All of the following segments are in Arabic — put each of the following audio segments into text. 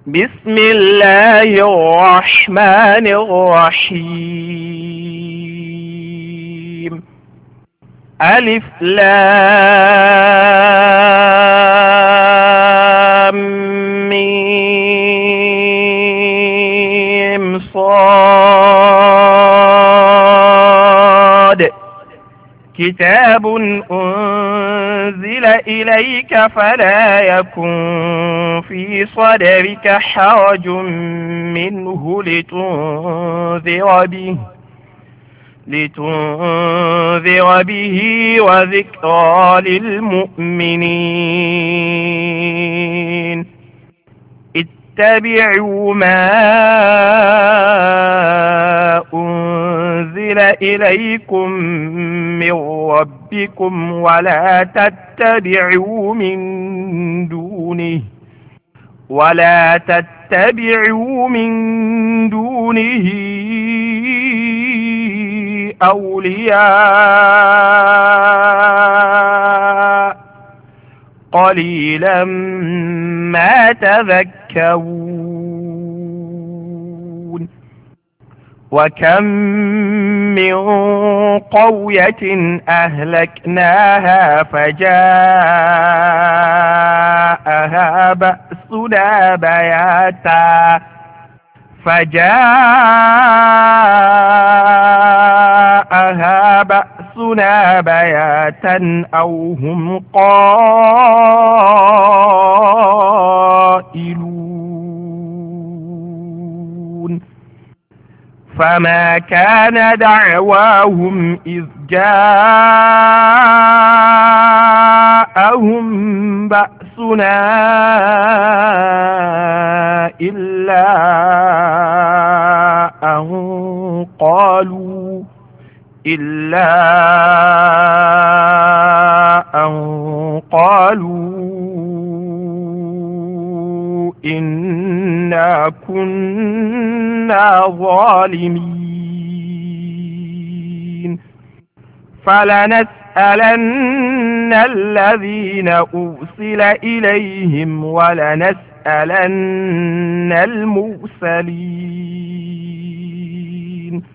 بسم الله الرحمن الرحيم. ألف لام ميم صاد. كتاب أنزل إليك فلا يكن في صدرك حرج منه لتنذر به وذكرى للمؤمنين. اتبعوا ما أنزل إليكم من ربكم ولا تتبعوا من دونه أولياء قليلا ما تذكرون. وكم من قرية أهلكناها فجاءها بأسنا بياتا أو هم قائلون. فما كان دعواهم إذ جاءهم بأسنا إلا أن قالوا إنا كنا ظالمين. فلنسألن الذين أرسل إليهم ولنسألن المرسلين.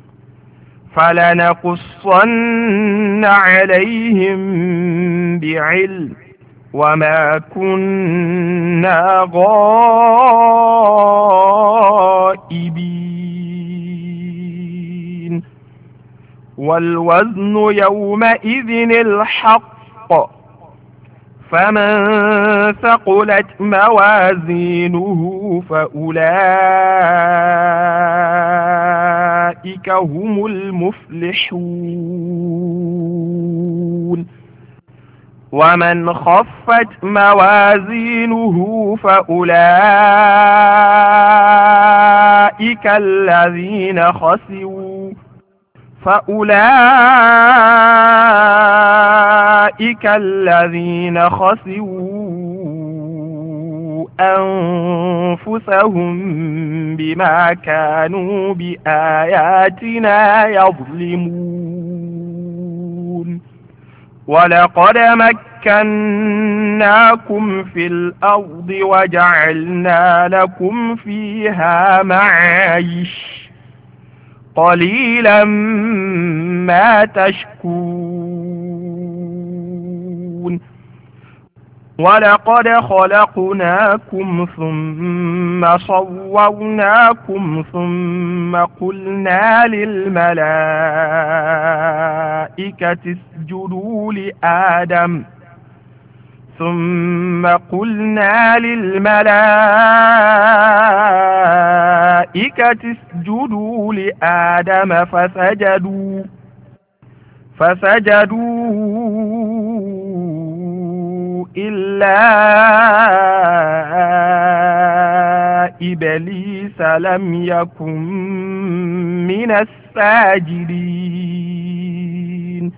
فلنقصن عليهم بعلم وما كنا غائبين. والوزن يومئذ الحق. فمن ثقلت موازينه فأولئك هم المفلحون. ومن خفت موازينه فأولئك الذين خسروا أنفسهم بما كانوا بآياتنا يظلمون. ولقد مكناكم في الأرض وجعلنا لكم فيها معايش قليلا ما تشكرون. ولقد خلقناكم ثم صورناكم ثم قلنا للملائكة اسجدوا لآدم فسجدوا إلا إبليس لم يكن من الساجدين.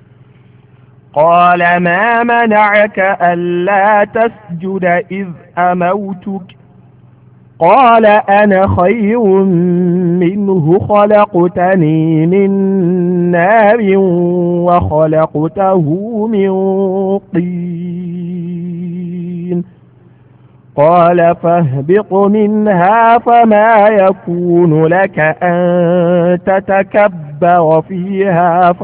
قال ما منعك ألا تسجد إذ أمرتك؟ قال أنا خير منه خلقتني من نار وخلقته من طين. قال فاهبط منها فما يكون لك أن تتكبر فيها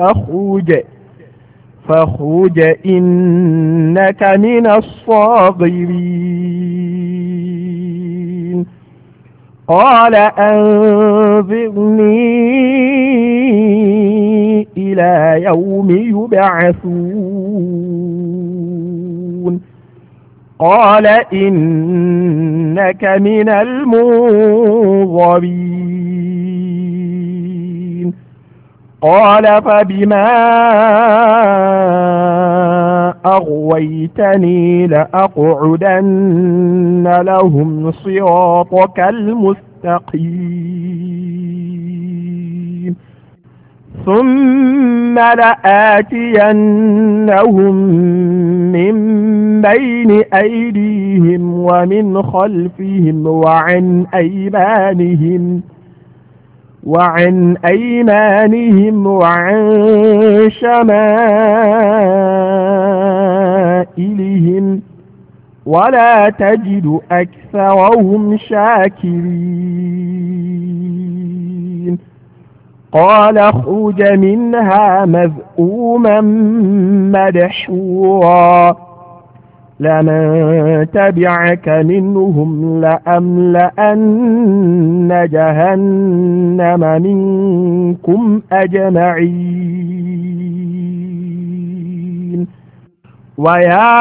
فاخرج إنك من الصاغرين قال أنظرني إلى يوم يبعثون قال إنك من المنظرين قال فبما أغويتني لأقعدن لهم صراطك المستقيم ثم لآتينهم من بين أيديهم ومن خلفهم وعن أيمانهم وعن شمائلهم ولا تجد أكثرهم شاكرين قال اخرج منها مذءوما مدحورا لمن تبعك منهم لأملأن جهنم منكم أجمعين ويا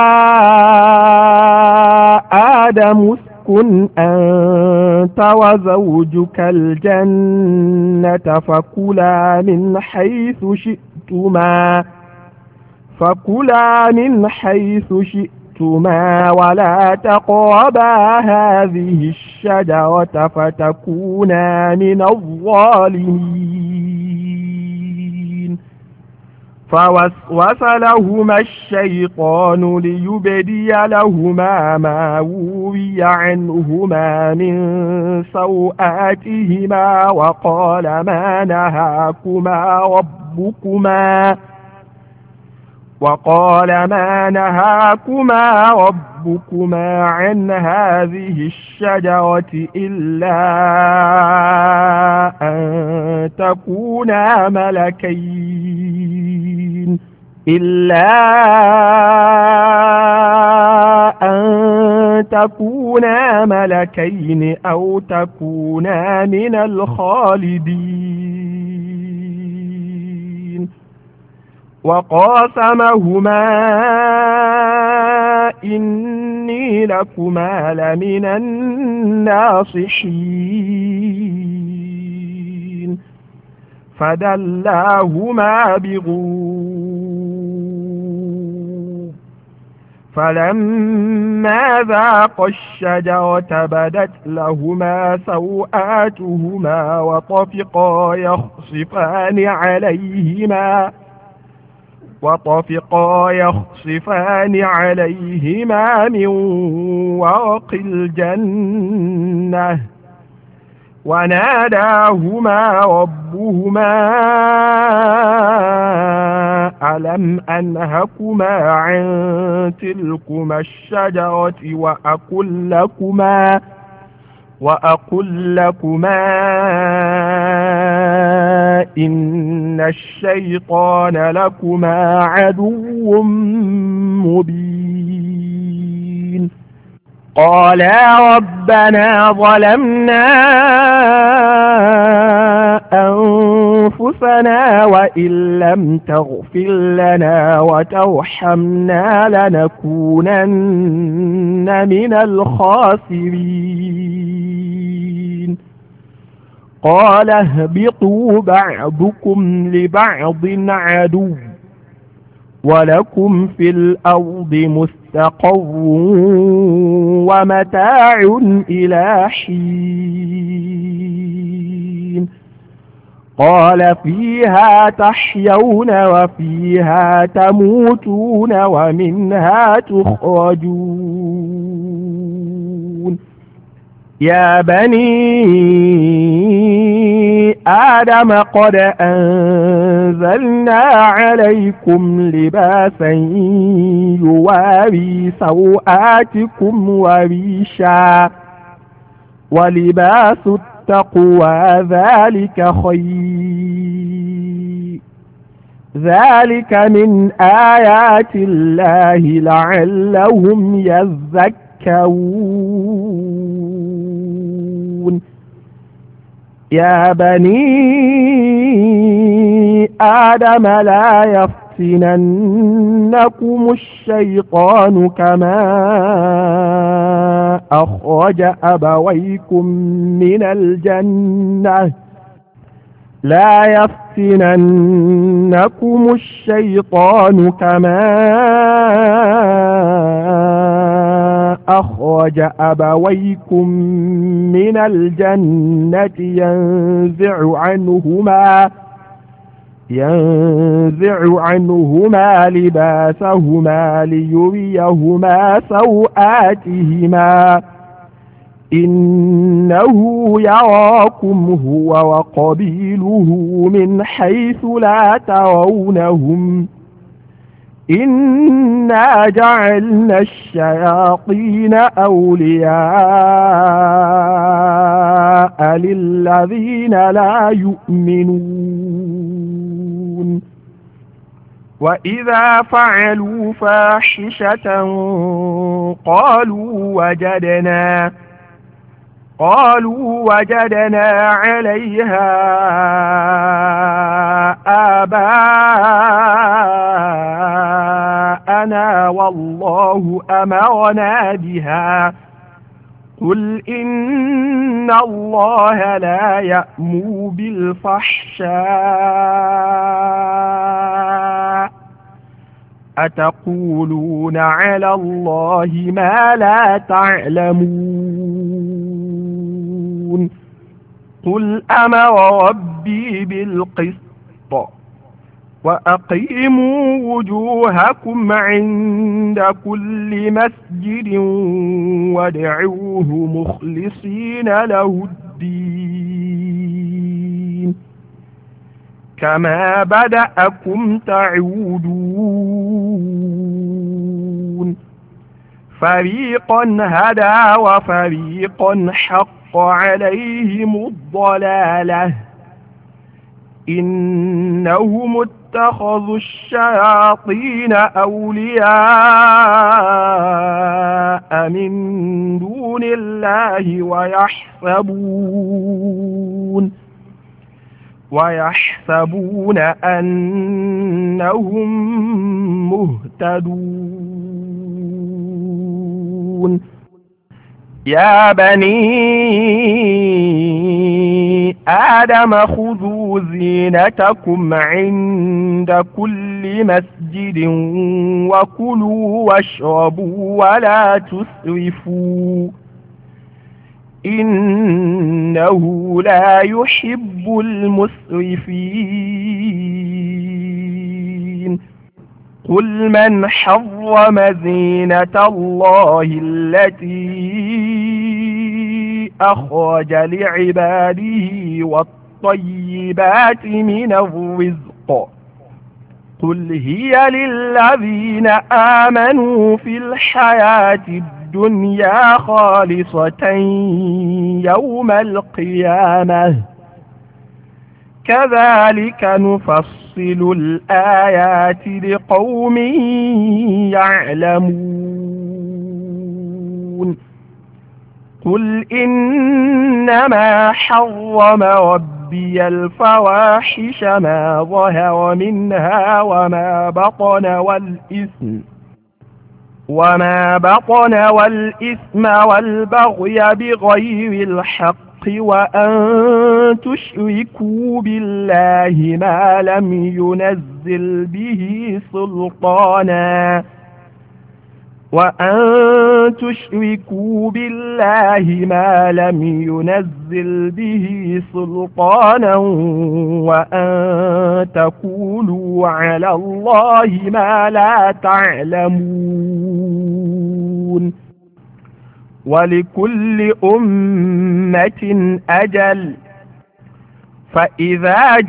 آدم اسكن أنت وزوجك الجنة فكلا من حيث شئتما ولا تقربا هذه الشجرة فتكونا من الظالمين فوسوس لهما الشيطان ليبدي لهما ما وري عنهما من سوآتهما وقال ما نهاكما ربكما عن هذه الشجرة إلا أن تكونا ملكين أو تكونا من الخالدين وقاسمهما إني لكما لمن الناصحين فدلاهما بغرور فلما ذاقا الشجرة بدت لهما سوآتهما وطفقا يخصفان عليهما من ورق الجنة وناداهما ربهما ألم أنهكما عن تلكما الشجرة وأقل لكما إن الشيطان لكما عدو مبين قالا ربنا ظلمنا أنفسنا وإن لم تغفر لنا وترحمنا لنكونن من الخاسرين قال اهبطوا بعضكم لبعض عدو ولكم في الأرض مستقر ومتاع إلى حين قال فيها تحيون وفيها تموتون ومنها تخرجون يا بني آدم قد أنزلنا عليكم لباسا يواري سوآتكم وريشا ولباس التقوى ذلك خير ذلك من آيات الله لعلهم يذكرون يا بني آدم لا يفتننكم الشيطان كما أخرج أبويكم من الجنة لا يفتننكم الشيطان كما أخرج أبويكم من الجنة ينزع عنهما لباسهما ليريهما سوآتهما إنه يراكم هو وقبيله من حيث لا ترونهم إنا جعلنا الشياطين أولياء للذين لا يؤمنون وإذا فعلوا فاحشة قالوا وجدنا عليها آباءنا والله أمرنا بها قل إن الله لا يأمر بالفحشاء أتقولون على الله ما لا تعلمون قل أمر ربي بالقسط وأقيموا وجوهكم عند كل مسجد وادعوه مخلصين له الدين كما بدأكم تعودون فريقا هدى وفريقا حق عليهم الضلالة إنهم اتخذوا الشياطين أولياء من دون الله ويحسبون أنهم مهتدون يا بني آدم خذوا زينتكم عند كل مسجد وكلوا واشربوا ولا تسرفوا إنه لا يحب المسرفين قل من حرم زينة الله التي أخرج لعباده والطيبات من الرزق قل هي للذين آمنوا في الحياة الدنيا خالصة يوم القيامة كذلك نفصل الآيات لقوم يعلمون قل إنما حرم ربي الفواحش ما ظهر منها وما بطن والإثم والبغي بغير الحق وأن تشركوا بالله ما لم ينزل به سلطانا وأن تقولوا على الله ما لا تعلمون ولكل أمة أجل فإذا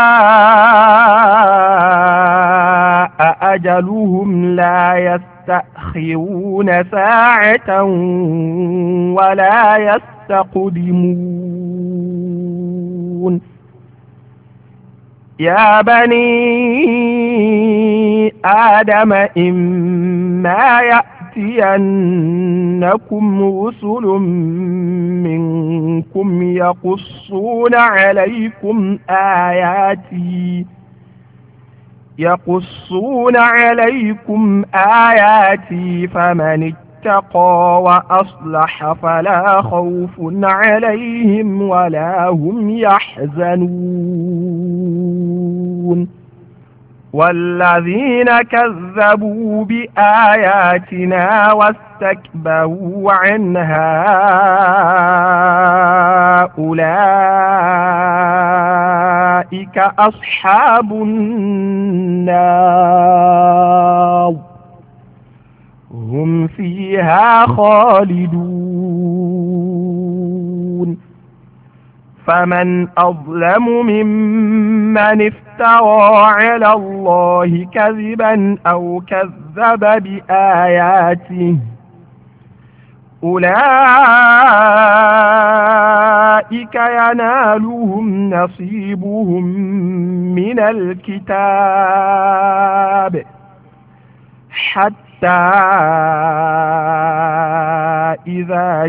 جاء أجلهم لا يستأخرون ساعة ولا يستقدمون يا بني آدم إما يأتينكم رسل منكم يقصون عليكم آياتي فمن اتقى وأصلح فلا خوف عليهم ولا هم يحزنون والذين كذبوا بآياتنا واستكبروا عنها أولئك أصحاب النار هم فيها خالدون فمن أظلم ممن افترى على الله كذبا أو كذب بآياته أولئك ينالهم نصيبهم من الكتاب حتى إذا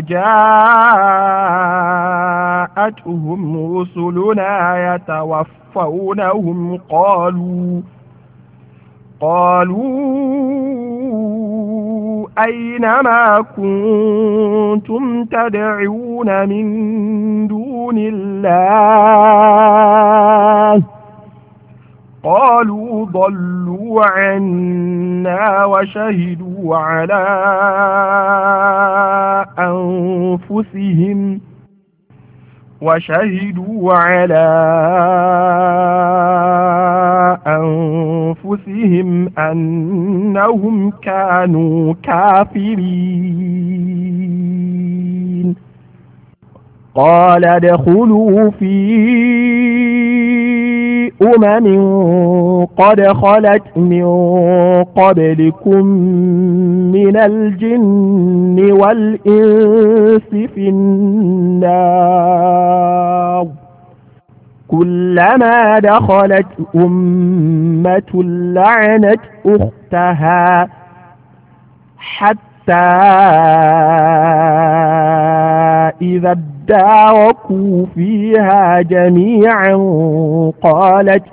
جاءتهم رسلنا يتوفونهم قالوا أين ما كنتم تدعون من دون الله قالوا ضلوا عنا وشهدوا على أنفسهم أنهم كانوا كافرين قال ادخلوا في قد خلت من قبلكم من الجن والإنس في النار كلما دخلت أمة لعنت أختها حتى إذا اداركوا فيها جميعا قالت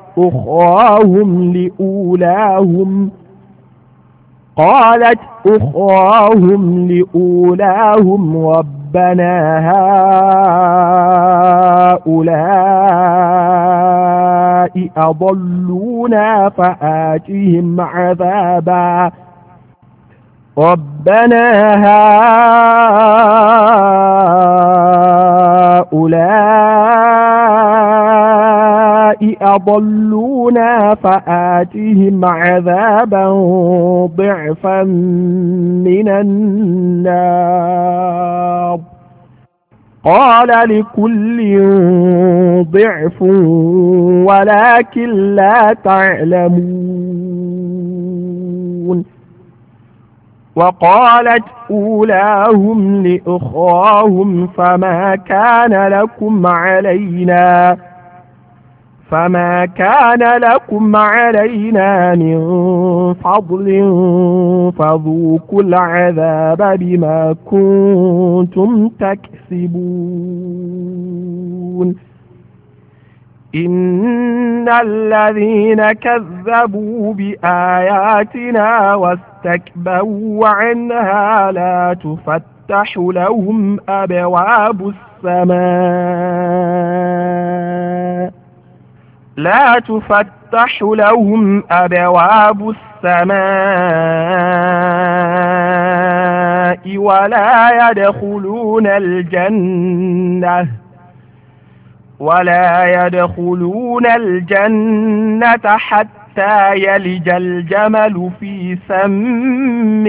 أخراهم لأولاهم ربنا هؤلاء أضلونا فآتهم عذابا ضعفا من النار قال لكل ضعف ولكن لا تعلمون وقالت أولاهم لأخراهم فما كان لكم علينا من فضل فذوقوا العذاب بما كنتم تكسبون إن الذين كذبوا بآياتنا واستكبروا عنها لا تفتح لهم أبواب السماء ولا يدخلون الجنة حتى يلج الجمل في سم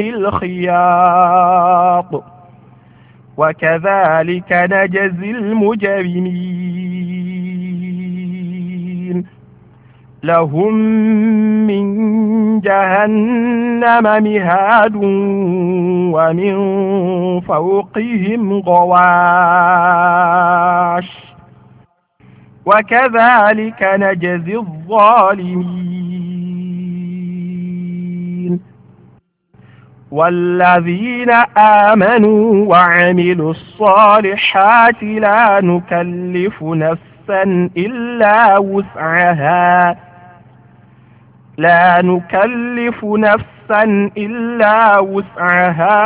الخياط وكذلك نجزي المجرمين لهم من جهنم مهاد ومن فوقهم غواش وكذلك نجزي الظالمين والذين آمنوا وعملوا الصالحات لا نكلف نفسا إلا وسعها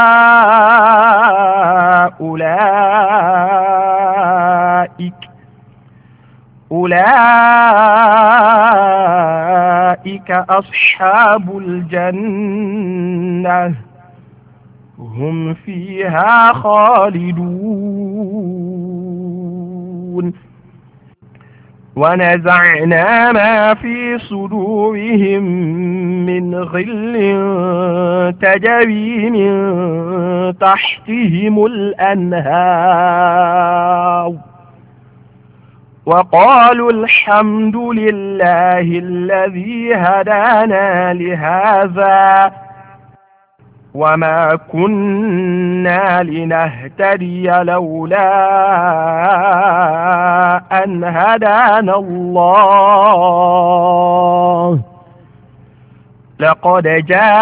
أولئك أصحاب الجنة هم فيها خالدون ونزعنا ما في صدورهم من غل تجري من تحتهم الأنهار وقالوا الحمد لله الذي هدانا لهذا وما كنا لنهتدي لولا أن هدانا الله لقد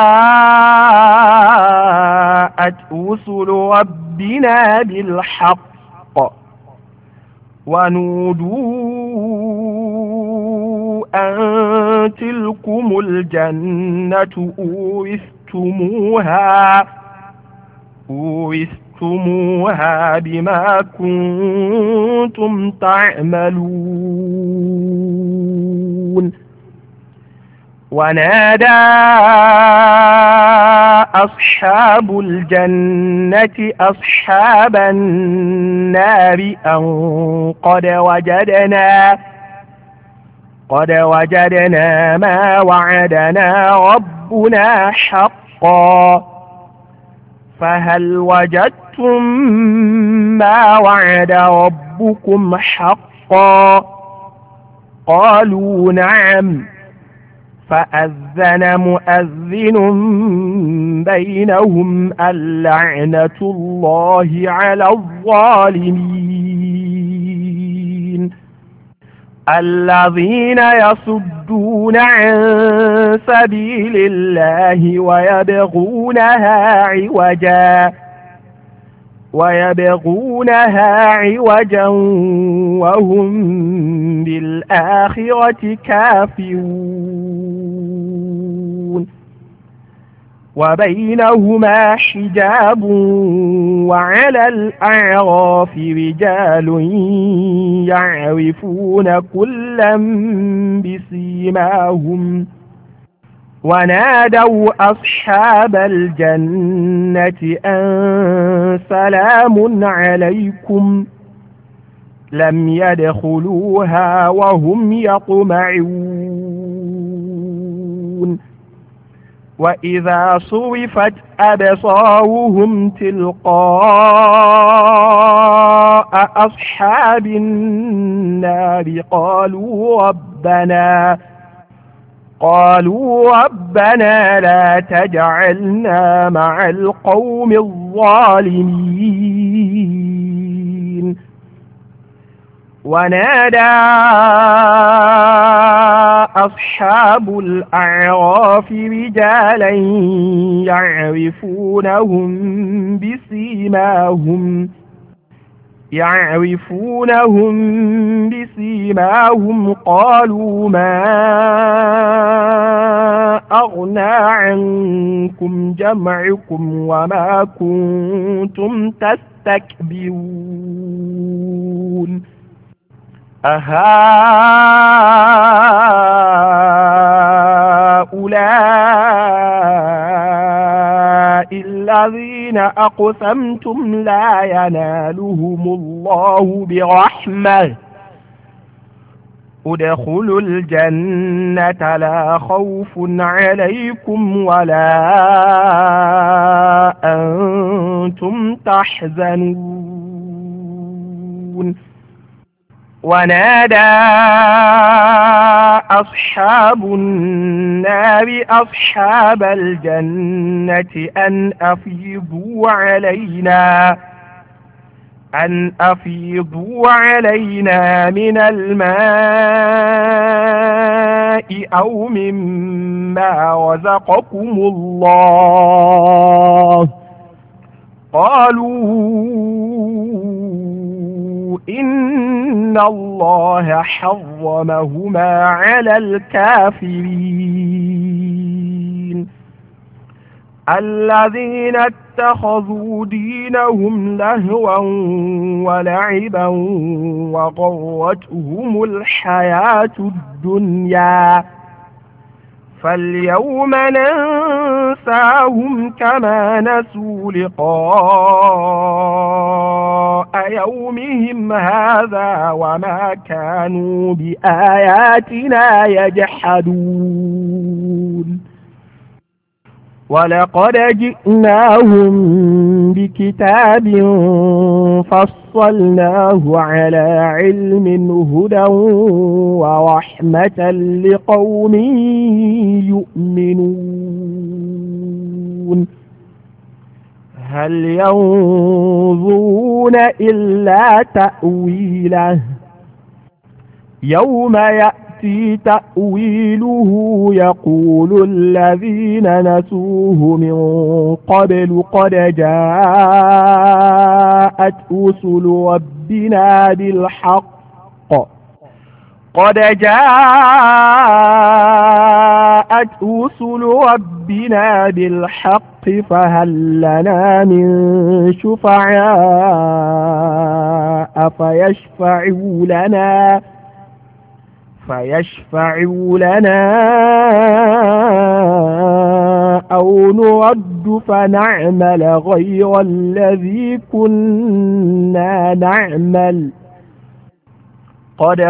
جاءت رسل ربنا بالحق ونودوا أن تلكم الجنة أورثتموها بما كنتم تعملون ونادى أصحاب الجنة أصحاب النار أن قد وجدنا ما وعدنا ربنا حقا فهل وجدتم ما وعد ربكم حقا قالوا نعم فأذن مؤذن بينهم اللعنة الله على الظالمين الذين يصدون عن سبيل الله ويبغونها عوجا وهم بالآخرة كافرون وبينهما حجاب وعلى الأعراف رجال يعرفون كلا بسيماهم ونادوا أصحاب الجنة أن سلام عليكم لم يدخلوها وهم يطمعون وإذا صرفت أبصارهم تلقاء أصحاب النار قالوا ربنا لا تجعلنا مع القوم الظالمين ونادى أصحاب الأعراف رجالا يعرفونهم بسيماهم قالوا ما أغنى عنكم جمعكم وما كنتم تستكبرون أهؤلاء الذين أقسمتم لا ينالهم الله برحمة ادخلوا الجنة لا خوف عليكم ولا أنتم تحزنون ونادى أصحاب النار أصحاب الجنة أن أفيضوا علينا من الماء أو مما رزقكم الله. قالوا إن الله حرمهما على الكافرين. الذين اتخذوا دينهم لهوا ولعبا وغرتهم الحياة الدنيا فاليوم ننساهم كما نسوا لقاء يومهم هذا وما كانوا بآياتنا يجحدون. ولقد جئناهم بكتاب فصلناه على علم هدى ورحمة لقوم يؤمنون. هل ينظرون إلا تأويله يوم يأتي تأويله يقول الذين نسوه من قبل قد جاءت رسل ربنا بالحق فهل لنا من شفعاء فيشفعوا لنا أو نرد فنعمل غير الذي كنا نعمل قد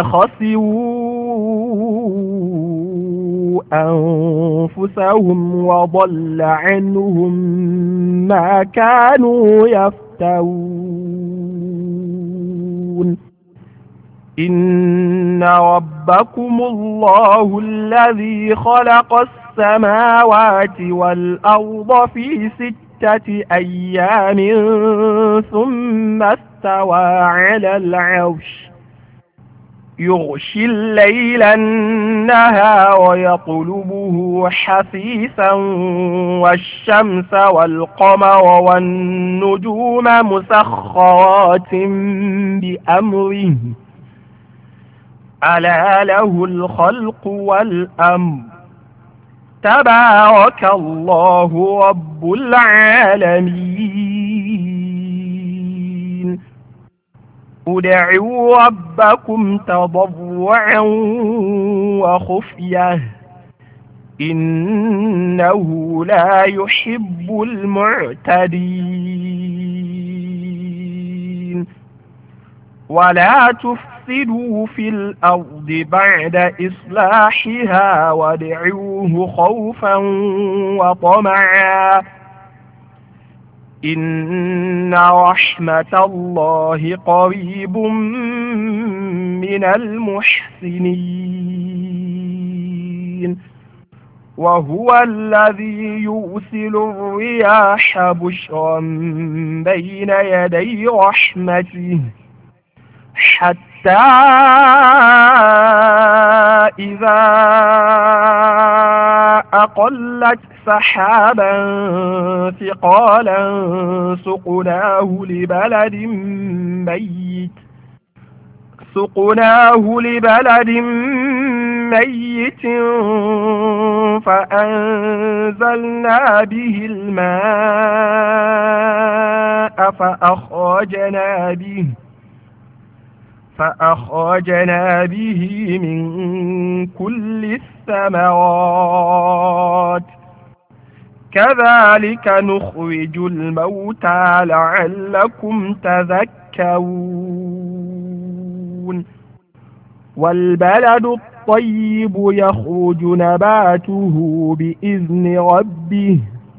خسروا أنفسهم وضل عنهم ما كانوا يفترون. إن ربكم الله الذي خلق السماوات والأرض في 6 أيام ثم استوى على العرش يغشي الليل النهار يطلبه حثيثا والشمس والقمر والنجوم مسخرات بأمره ألا له الخلق والأمر تبارك الله رب العالمين. ادعوا ربكم تضرعا وخفية إنه لا يحب المعتدين. ولا تفسدوا في الأرض بعد إصلاحها وادعوه خوفا وطمعا إن رحمة الله قريب من المحسنين. وهو الذي يرسل الرياح بشرا بين يدي رحمته حتى إذا أقلت سحابا ثقالا سقناه لبلد ميت فأنزلنا به الماء فأخرجنا به من كل الثمرات كذلك نخرج الموتى لعلكم تذكرون. والبلد الطيب يخرج نباته بإذن ربه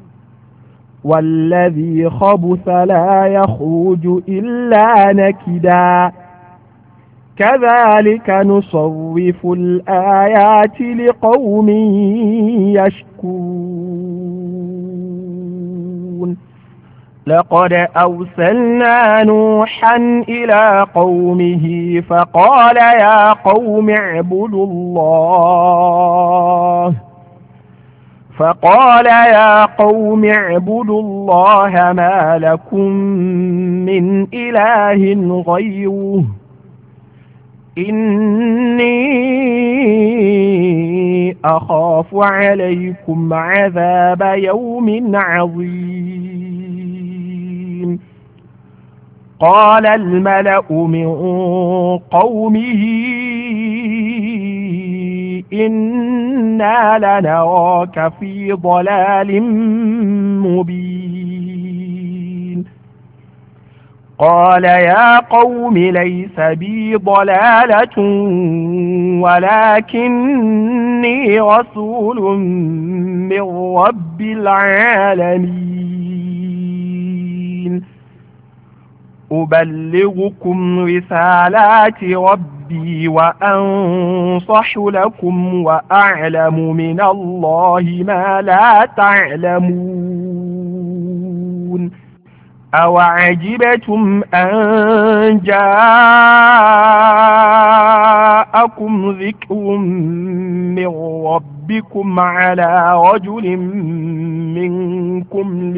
والذي خبث لا يخرج إلا نكدا كذلك نصرف الآيات لقوم يشكرون لقد أرسلنا نوحا إلى قومه فقال يا قوم اعبدوا الله ما لكم من إله غيره إني أخاف عليكم عذاب يوم عظيم قال الملأ من قومه إنا لنراك في ضلال مبين قال يا قوم ليس بي ضلالة ولكني رسول من رب العالمين أبلغكم رسالات ربي وأنصح لكم وأعلم من الله ما لا تعلمون أوعجبتم أن جاءكم ذكر من ربكم على رجل منكم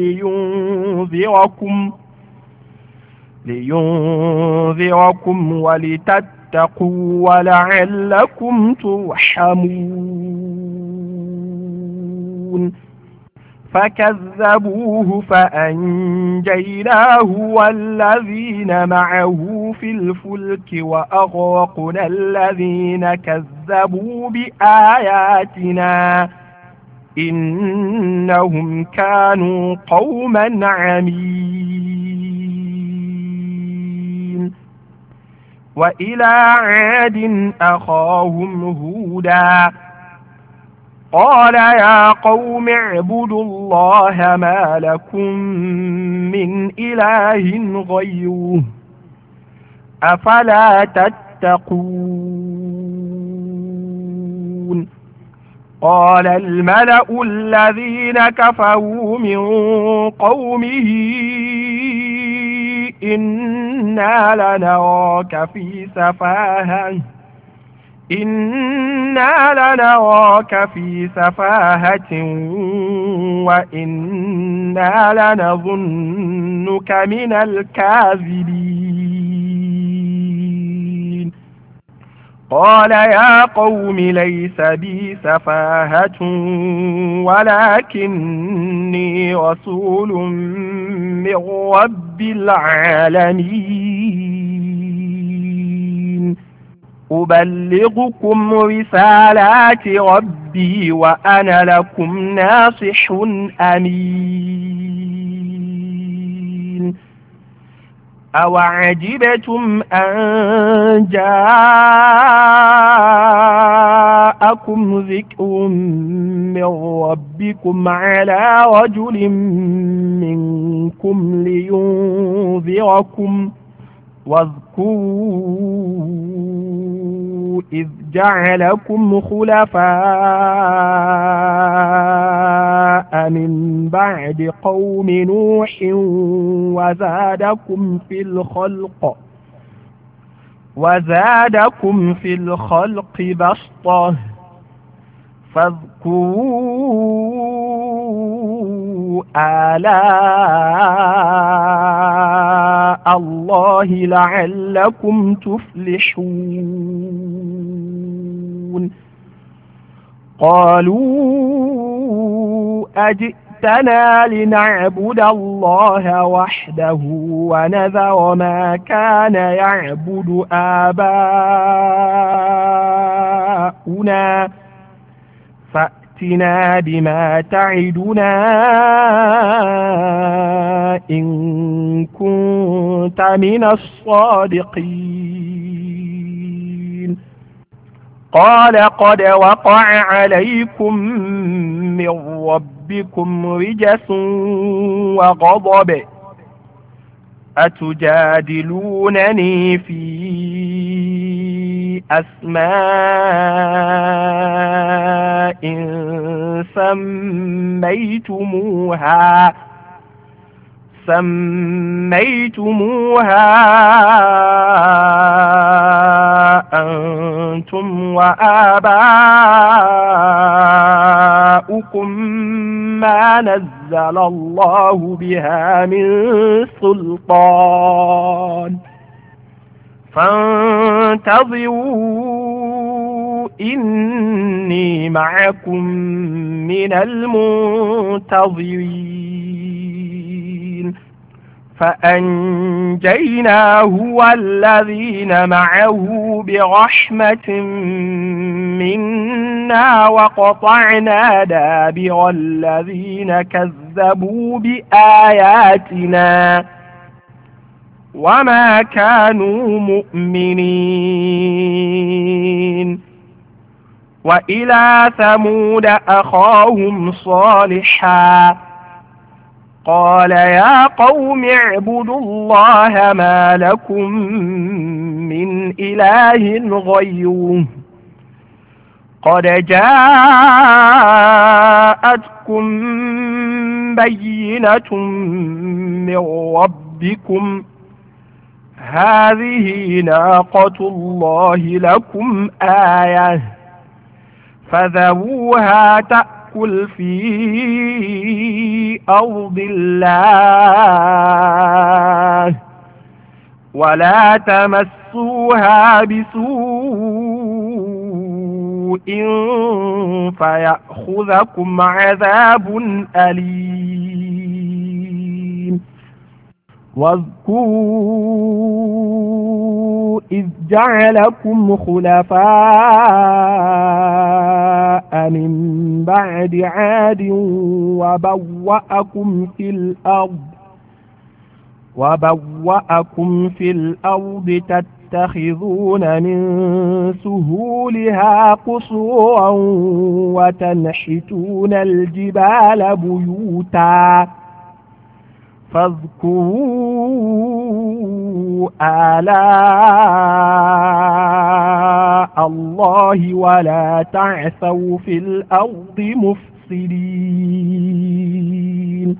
لينذركم ولتتقوا ولعلكم ترحمون فكذبوه فأنجيناه والذين معه في الفلك وأغرقنا الذين كذبوا بآياتنا إنهم كانوا قوما عمين وإلى عاد أخاهم هودا قال يا قوم اعبدوا الله ما لكم من إله غيره أفلا تتقون قال الملأ الذين كفروا من قومه إنا لنراك في سفاهة وإنا لنظنك من الكاذبين قال يا قوم ليس بي سفاهة ولكني رسول من رب العالمين أبلغكم رسالات ربي وأنا لكم ناصح أمين أوعجبتم أن جاءكم ذكر من ربكم على رجل منكم لينذركم واذكروا إذ جعلكم خلفاء من بعد قوم نوح وزادكم في الخلق بسطة فاذكروا آلاء الله لعلكم تفلحون قالوا أجئتنا لنعبد الله وحده ونذر ما كان يعبد آباؤنا فأتنا بما تعدنا إن كنت من الصادقين قال قد وقع عليكم من ربكم رجس وغضب أتجادلونني في بأسماء سميتموها أنتم وآباؤكم ما نزل الله بها من سلطان فانتظروا إني معكم من المنتظرين فأنجيناه والذين معه برحمة منا وقطعنا دابر الذين كذبوا بآياتنا وما كانوا مؤمنين وإلى ثمود أخاهم صالحا قال يا قوم اعبدوا الله ما لكم من إله غيره قد جاءتكم بينة من ربكم هذه ناقة الله لكم آية فذروها تأكل في أرض الله ولا تمسوها بسوء فيأخذكم عذاب أليم واذكروا إذ جعلكم خلفاء من بعد عاد وبوأكم في الأرض تتخذون من سهولها قصورا وتنحتون الجبال بيوتا فاذكروا آلاء الله ولا تعثوا في الأرض مفسدين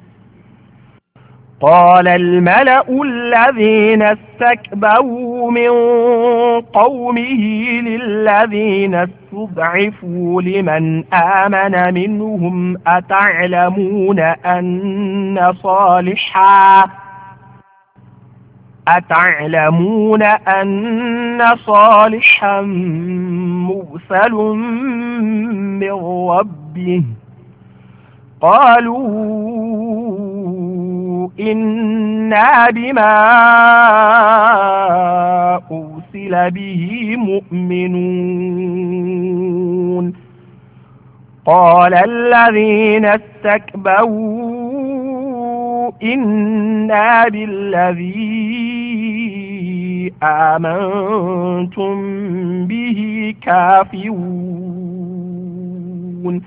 قال الملأ الذين استكبروا من قومه للذين استضعفوا لمن آمن منهم أتعلمون أن صالحا مرسل من ربه قالوا إنا بما أرسل به مؤمنون قال الذين استكبروا إنا بالذي آمنتم به كافرون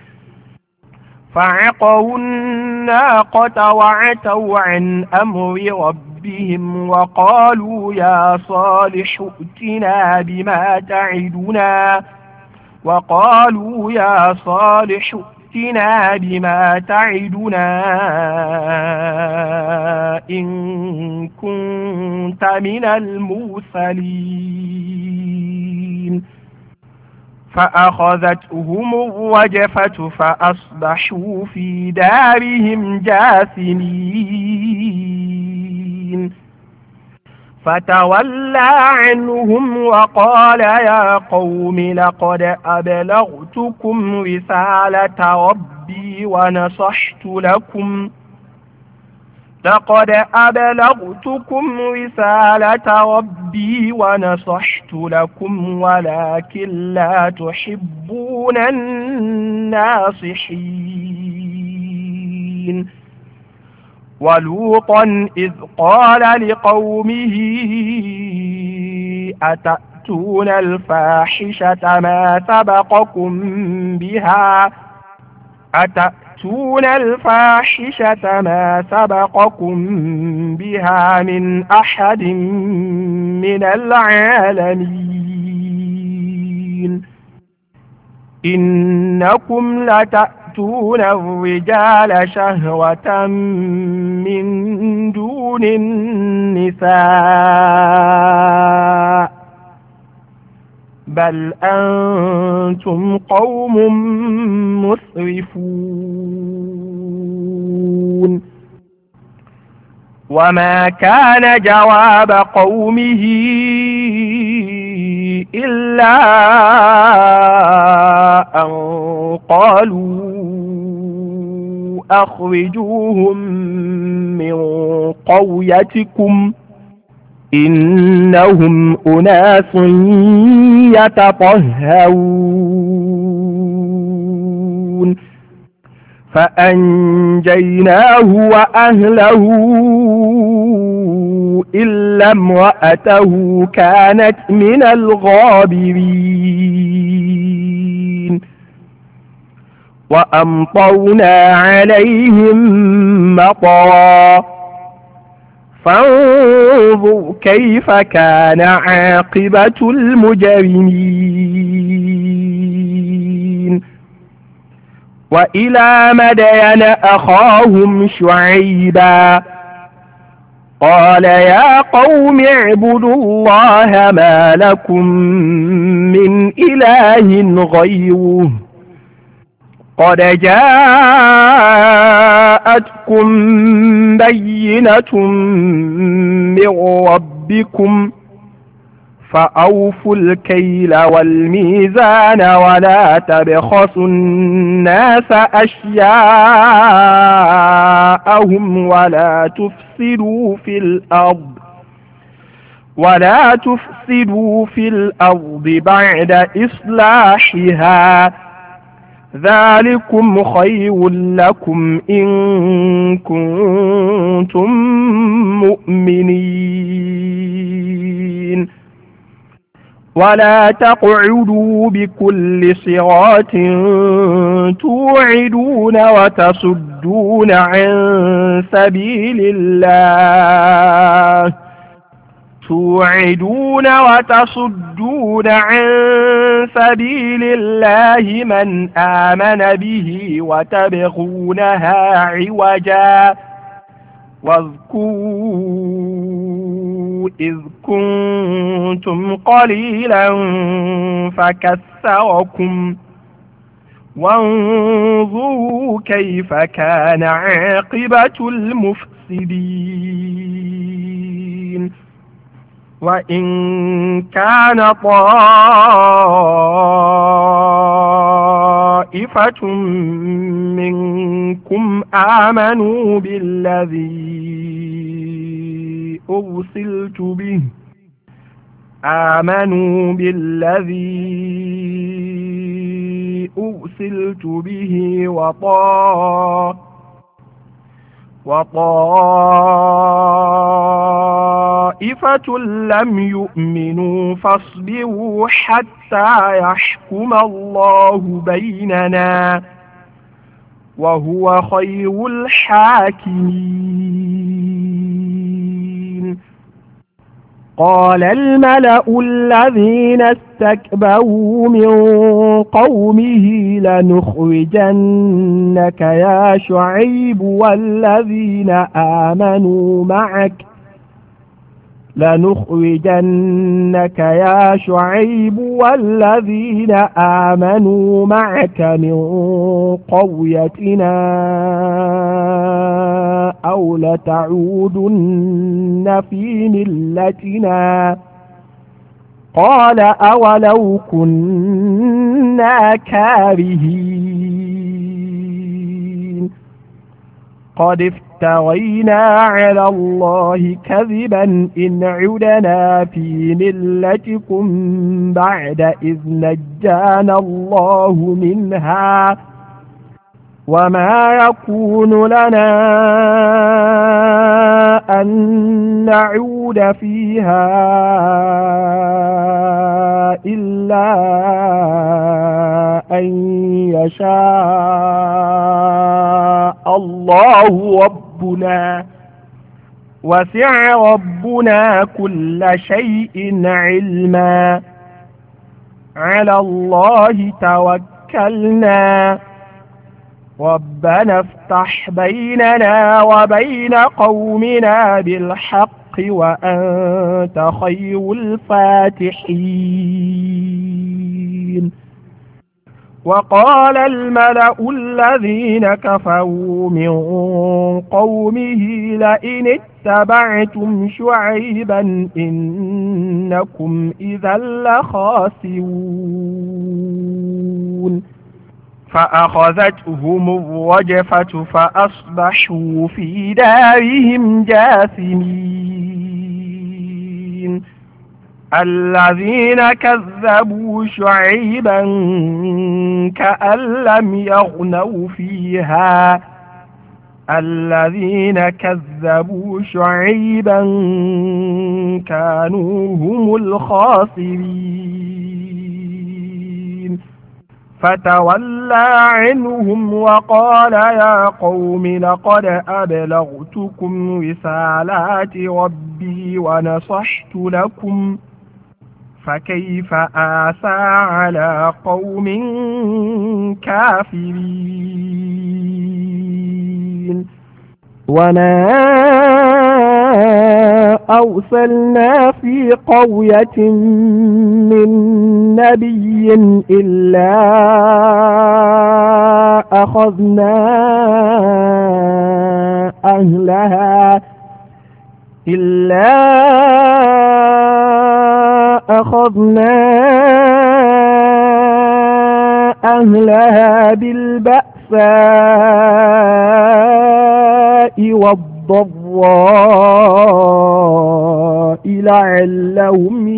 فعقروا الناقة وعتوا عن أمر ربهم وقالوا يا صالح ائتنا بما تعدنا إن كنت من المرسلين فأخذتهم الرجفة فأصبحوا في دارهم جاثمين فتولى عنهم وقال يا قوم لقد أبلغتكم رسالة ربي ونصحت لكم ولكن لا تحبون الناصحين ولوطا إذ قال لقومه أتأتون الفاحشة ما سبقكم بها من أحد من العالمين إنكم لتأتون الرجال شهوة من دون النساء بل أنتم قوم مسرفون وما كان جواب قومه إلا أن قالوا أخرجوهم من قريتكم إنهم أناس يتطهرون فأنجيناه وأهله إلا امرأته كانت من الغابرين وأمطرنا عليهم مطرا فانظر كيف كان عاقبة المجرمين وإلى مدين أخاهم شعيبا قال يا قوم اعبدوا الله ما لكم من إله غيره قد جاءتكم بينة من ربكم فأوفوا الكيل والميزان ولا تبخسوا الناس أشياءهم ولا تفسدوا في الأرض بعد إصلاحها ذلكم خير لكم إن كنتم مؤمنين ولا تقعدوا بكل صراط توعدون وتصدون عن سبيل الله من آمن به وتبغونها عوجا واذكروا إذ كنتم قليلا فكثركم وانظروا كيف كان عاقبة المفسدين وإن كان طائفة منكم آمنوا بالذي أرسلت به وطائفة لم يؤمنوا فاصبروا حتى يحكم الله بيننا وهو خير الحاكمين قال الملأ الذين استكبروا من قومه لنخرجنك يا شعيب والذين آمنوا معك من قريتنا أو لتعودن في ملتنا قال أولو كنا كارهين قد افترينا على الله كذبا إن عدنا في ملتكم بعد إذ نجانا الله منها وما يكون لنا أن نعود فيها إلا أن يشاء الله ربنا وسع ربنا كل شيء علما على الله توكلنا ربنا افتح بيننا وبين قومنا بالحق وأنت خير الفاتحين. وقال الملأ الذين كفروا من قومه لئن اتبعتم شعيبا إنكم إذا لخاسرون فأخذتهم الرجفة فأصبحوا في دارهم جاثمين. الذين كذبوا شعيبا كأن لم يغنوا فيها الذين كذبوا شعيبا كانوا هم الخاسرين. فتولى عنهم وقال يا قوم لقد أبلغتكم رسالات ربي ونصحت لكم فكيف آسى على قوم كافرين. وما أرسلنا في قرية من نبي إلا أخذنا أهلها بالبأساء والضراء لعلهم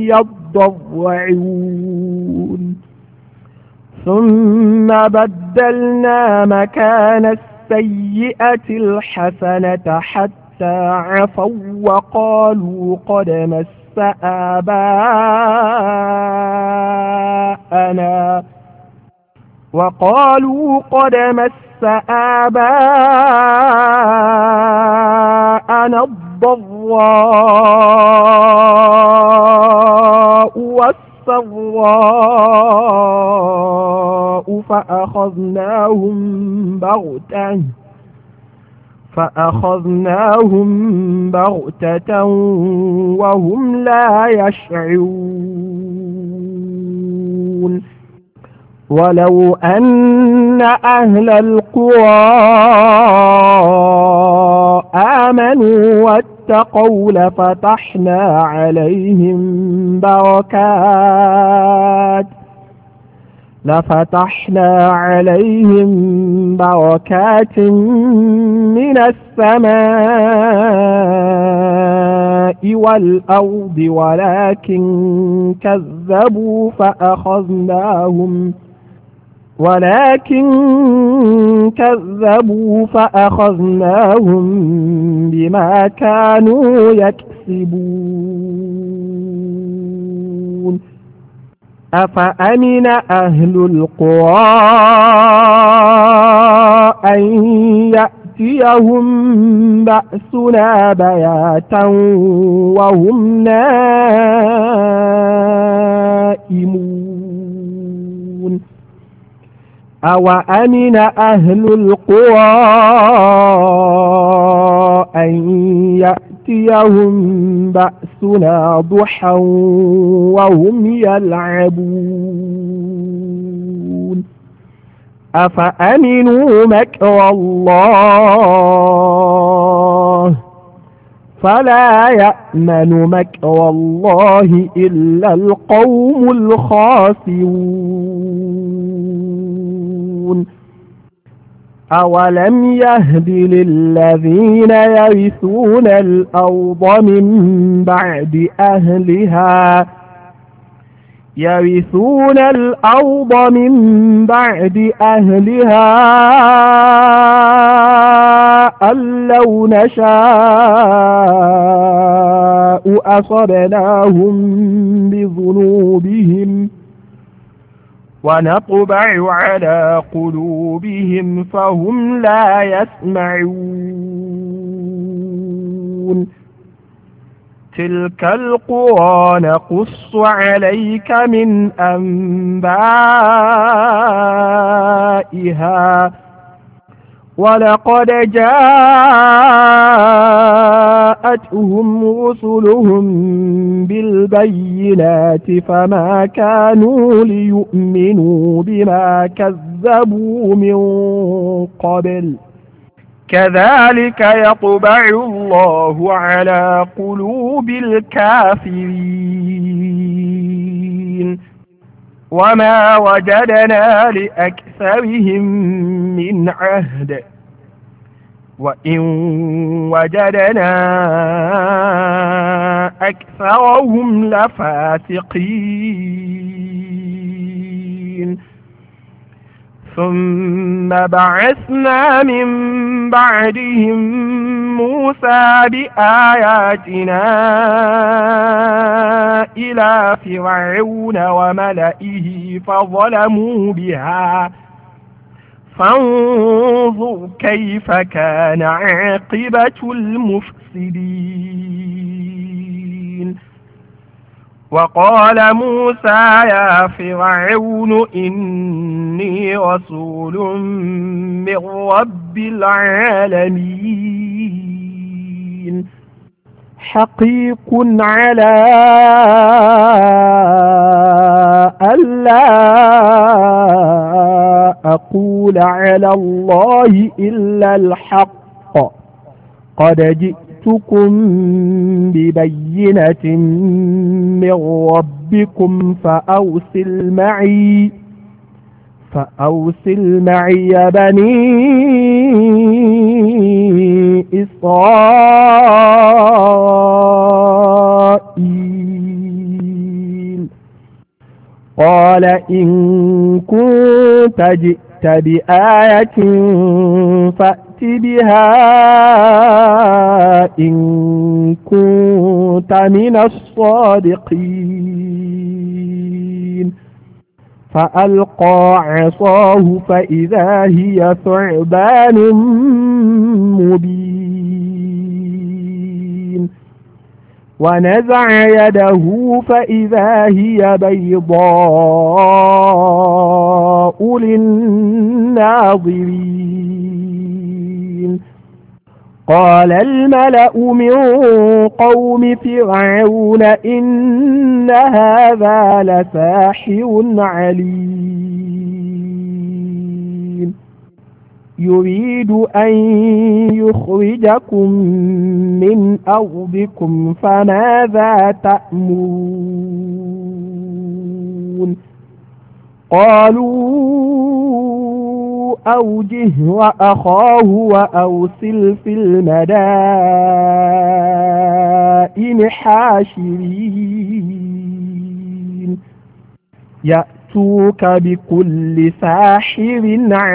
يضرعون. ثم بدلنا مكان السيئة الحسنة حتى عفوا وقالوا قد مس آباءنا الضراء والسراء فأخذناهم بغتة وهم لا يشعرون. ولو أن أهل القرى آمنوا واتقوا لفتحنا عليهم بركات من السماء والأرض ولكن كذبوا فأخذناهم بما كانوا يكسبون. أفأمن أهل القرى أن يأتيهم بأسنا بياتا وهم نائمون. أوأمن أهل القرى أن يأتيهم بأسنا ضحى وهم يلعبون. أفأمنوا مكر الله فلا يأمن مكر الله إلا القوم الخاسرون. أولم يهد للذين يرثون الأرض من بعد أهلها أن لو نشاء أصبناهم بذنوبهم ونطبع على قلوبهم فهم لا يسمعون. تلك القرى نقص عليك من أنبائها ولقد جاءتهم رسلهم بالبينات فما كانوا ليؤمنوا بما كذبوا من قبل كذلك يطبع الله على قلوب الكافرين وما وجدنا لأكثرهم من عهد وإن وجدنا أكثرهم لفاسقين ثم بعثنا من بعدهم موسى بآياتنا إلى فرعون وملئه فظلموا بها فانظر كيف كان عاقبة المفسدين وقال موسى يا فرعون إني رسول من رب العالمين حقيق على ألا أقول على الله إلا الحق قد جئتكم ببينة من ربكم فأرسل معي بني إسرائيل قال إن كنت جئت بآية فأت بها إن كنت من الصادقين فألقى عصاه فإذا هي ثعبان مبين ونزع يده فإذا هي بيضاء للناظرين قال الملأ من قوم فرعون إن هذا لساحر عليم يريد أن يخرجكم من أرضكم فماذا تأمرون قالوا أوجه وأخاه وأرسل في المدائن حاشرين يأتوك بكل ساحر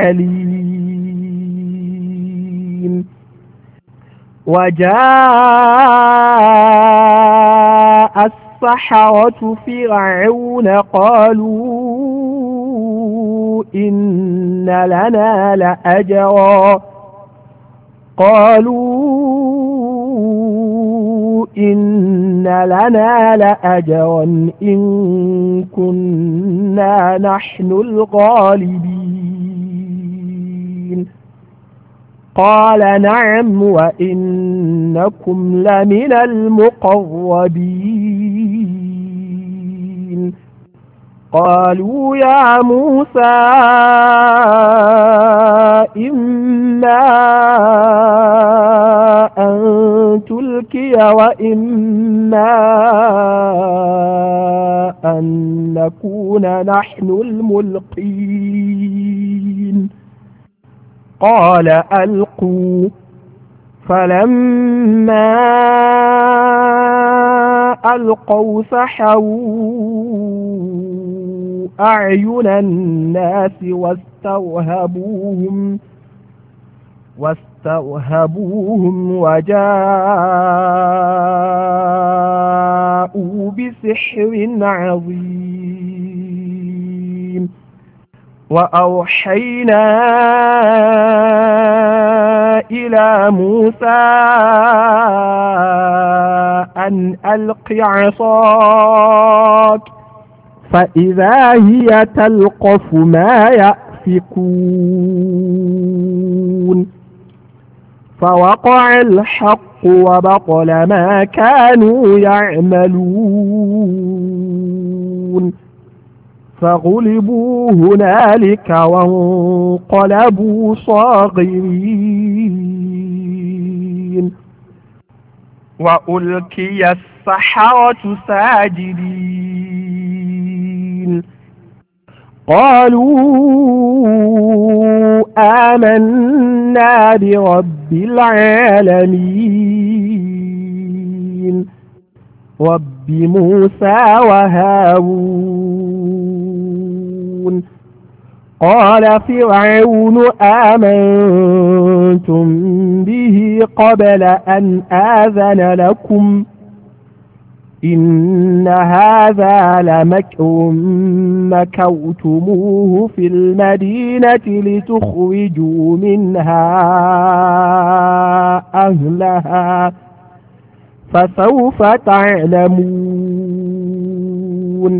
عليم وجاء السحرة فرعون قالوا إن لنا لأجرا إن كنا نحن الغالبين قال نعم وإنكم لمن المقربين قالوا يا موسى إما أن تلقي وإما أن نكون نحن الملقين قال ألقوا فلما ألقوا سحروا أعين الناس واسترهبوهم وجاءوا بسحر عظيم وأوحينا إلى موسى أن ألق عصاك فإذا هي تلقف ما يأفكون فوقع الحق وبطل ما كانوا يعملون فغلبوا هنالك وانقلبوا صاغرين وألقي السحرة ساجدين قالوا آمنا برب العالمين رب موسى وهارون قال فرعون آمنتم به قبل أن آذن لكم إن هذا لمكر مكرتموه في المدينة لتخرجوا منها أهلها فسوف تعلمون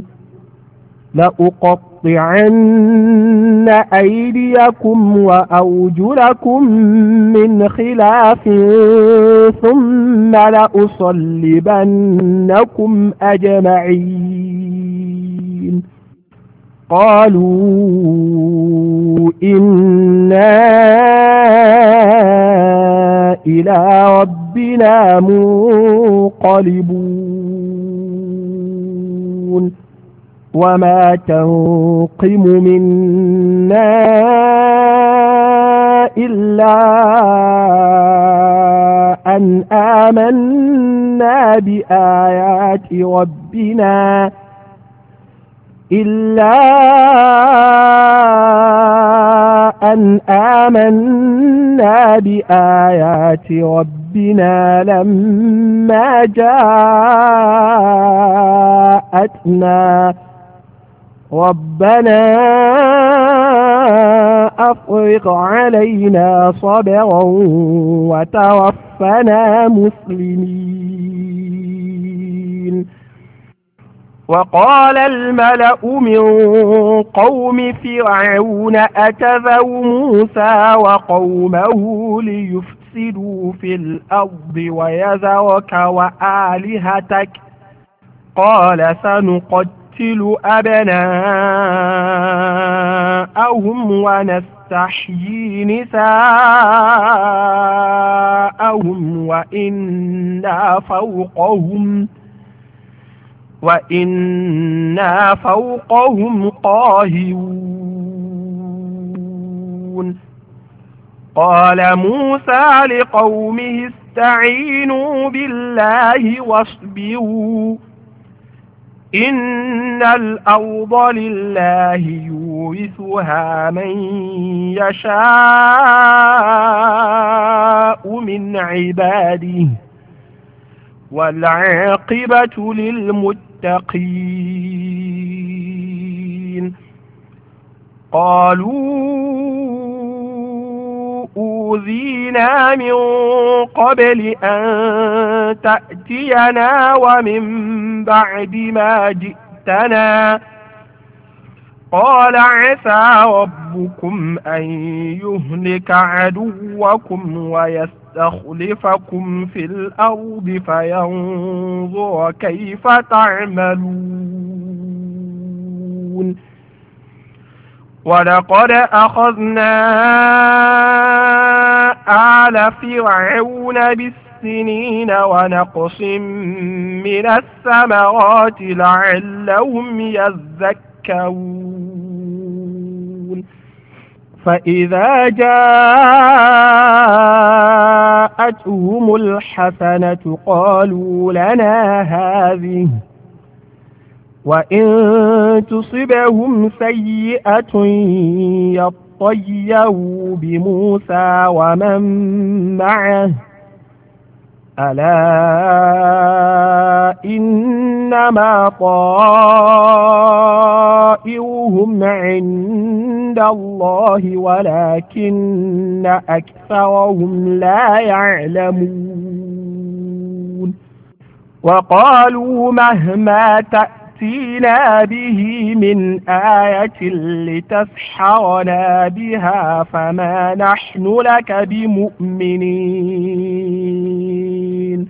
لأقطعن أيديكم وأرجلكم من خلاف ثم لأصلبنكم أجمعين قالوا إنا إلى ربنا منقلبون وما تنقم منا إلا أن آمنا بآيات ربنا لما جاءتنا ربنا أفرغ علينا صبرا وتوفنا مسلمين وقال الملأ من قوم فرعون أتذر موسى وقومه ليفسدوا في الأرض ويذرك وآلهتك قال سنقتل أبناءهم ونستحيي نساءهم وإنا فوقهم قاهرون قال موسى لقومه استعينوا بالله واصبروا إن الأرض لله يورثها من يشاء من عباده والعاقبة للمتقين قالوا أوذينا من قبل أن تأتينا ومن بعد ما جئتنا قال عسى ربكم أن يهلك عدوكم ويستخلفكم في الأرض فينظر كيف تعملون ولقد أخذنا آل فرعون بالسنين ونقص من الثمرات لعلهم يذكرون فإذا جاءتهم الحسنة قالوا لنا هذه وإن تصبهم سيئة يطيروا بموسى ومن معه ألا إنما طائرهم خزائرهم عند الله ولكن أكثرهم لا يعلمون وقالوا مهما تأتينا به من آية لتسحرنا بها فما نحن لك بمؤمنين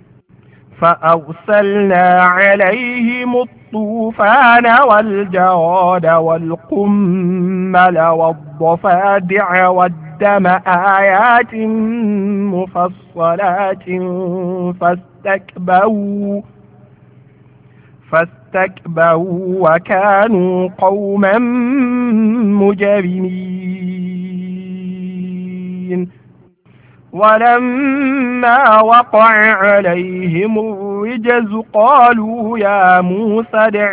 فأرسلنا عليهم الطوفان والجراد والقمل والضفادع والدم آيات مفصلات فاستكبروا وكانوا قوما مجرمين ولما وقع عليهم الرجز قالوا يا موسى ادع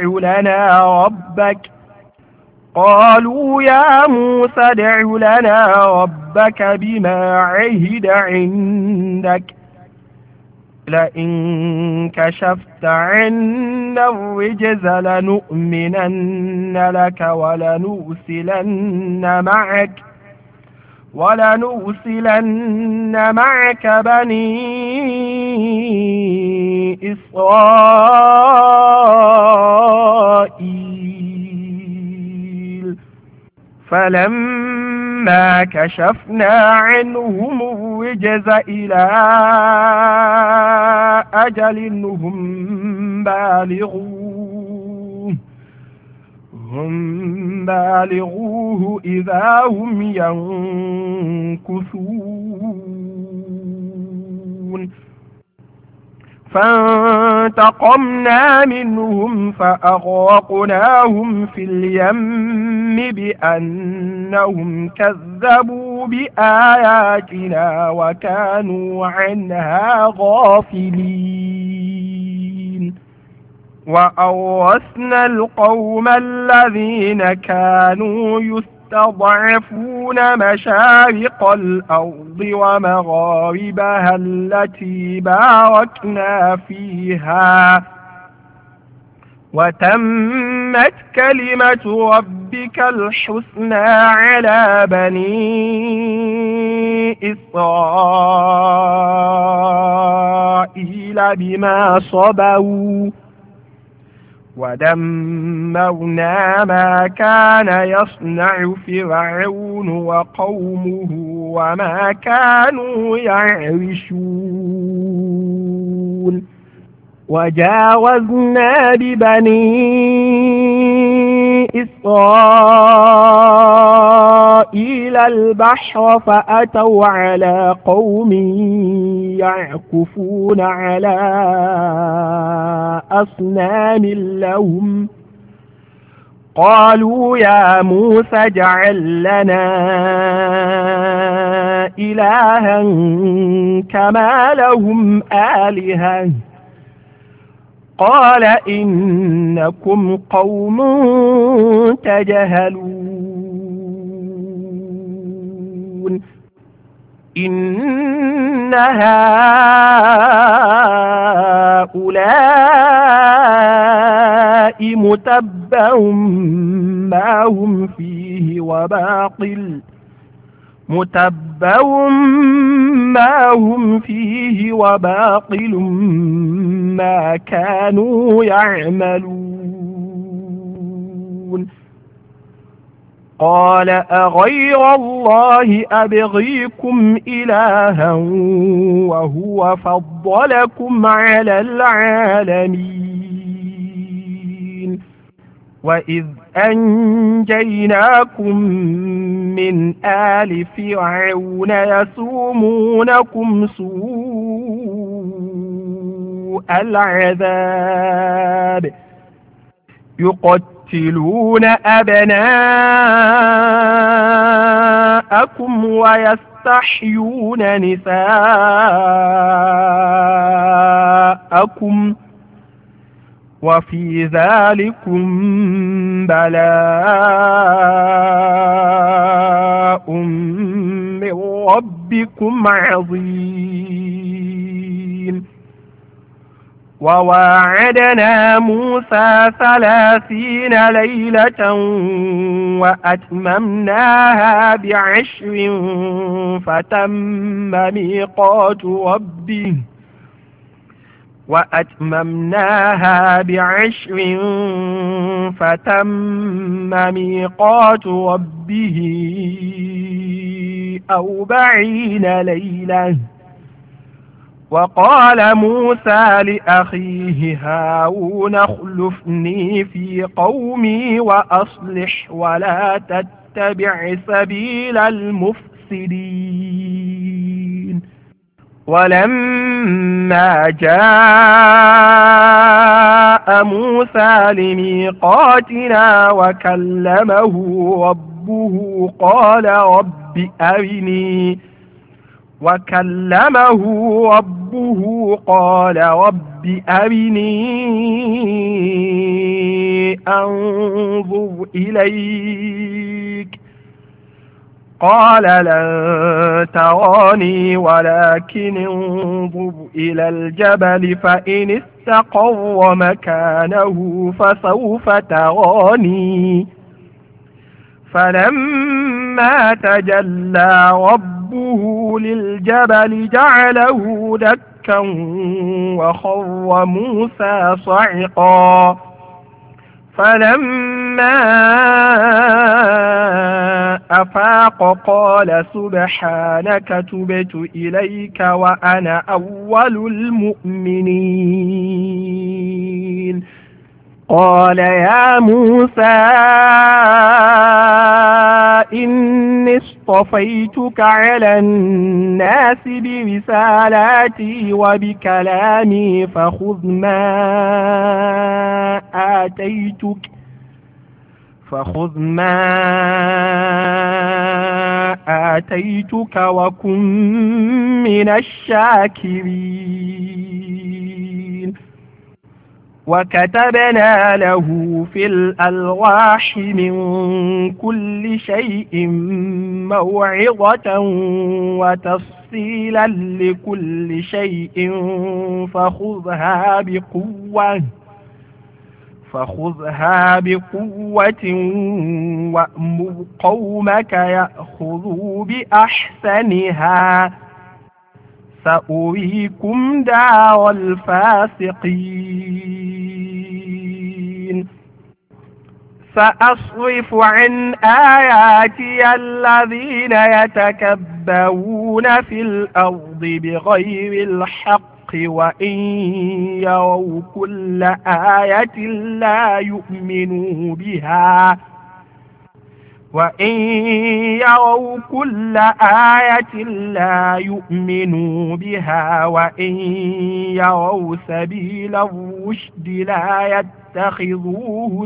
لنا ربك بما عهد عندك لئن كشفت عنا الرجز لنؤمنن لك ولنرسلن معك بني إسرائيل فلما كشفنا عنهم الرجز إلى أجل هم بالغوه إذا هم ينكثون فانتقمنا منهم فأغرقناهم في اليم بأنهم كذبوا بآياتنا وكانوا عنها غافلين وأورثنا القوم الذين كانوا يستضعفون مشارق الأرض ومغاربها التي باركنا فيها وتمت كلمة ربك الحسنى على بني إسرائيل بما صبروا ودمرنا ما كان يصنع فرعون وقومه وما كانوا يعرشون وجاوزنا ببني إسرائيل البحر فأتوا على قوم يعكفون على أصنام لهم قالوا يا موسى اجعل لنا إلها كما لهم آلهة قال إنكم قوم تجهلون إن هؤلاء متبع ما هم فيه وباطل ما كانوا يعملون قال أغير الله أبغيكم إلها وهو فضلكم على العالمين وإذ أنجيناكم من آل فرعون يسومونكم سوء العذاب يقتلون أبناءكم ويستحيون نساءكم وفي ذلكم بلاء من ربكم عظيم وواعدنا موسى 30 ليلة وأتممناها ب10 فتم ميقات ربه 40 ليلة. وقال موسى لأخيه هارون اخلفني في قومي وأصلح ولا تتبع سبيل المفسدين. ولما جاء موسى لميقاتنا وكلمه ربه قال رب أرني أنظر إليك. قال لن تراني ولكن انظر إلى الجبل فإن استقر مكانه فسوف تراني. فلما تجلى ربه للجبل جعله دكا وخر موسى صعقا. فلما أفاق قال سبحانك تبت إليك وأنا أول المؤمنين. قال يا موسى إني اصطفيتك على الناس برسالاتي وبكلامي فخذ ما آتيتك وكن من الشاكرين. وكتبنا له في الألواح من كل شيء موعظة وتفصيلا لكل شيء فخذها بقوة وأمر قومك يأخذوا بأحسنها سأريكم دار الفاسقين. سأصرف عن آياتي الذين يتكبرون في الأرض بغير الحق وإن يروا كل آية لا يؤمنوا بها وإن يروا سبيل الرشد لا يتخذوه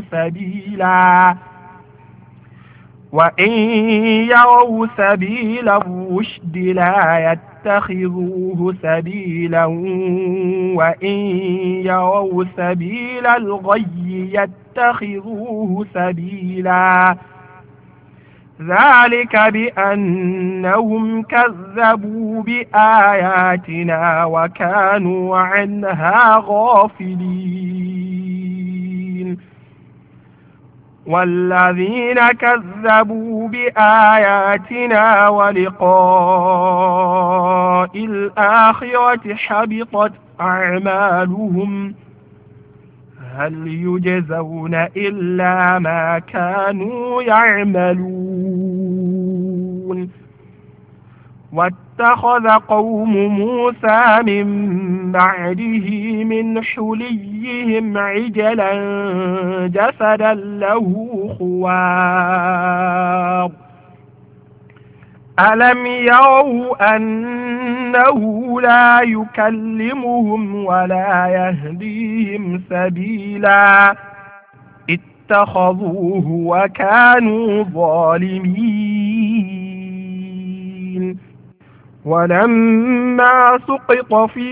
سبيلا وإن يروا سبيل الغي يتخذوه سبيلا. ذلك بأنهم كذبوا بآياتنا وكانوا عنها غافلين. والذين كذبوا بآياتنا ولقاء الآخرة حبطت أعمالهم هل يجزون إلا ما كانوا يعملون. واتخذ قوم موسى من بعده من حليهم عجلا جسدا له خوار ألم يروا أنه لا يكلمهم ولا يهديهم سبيلا اتخذوه وكانوا ظالمين. ولما سقط في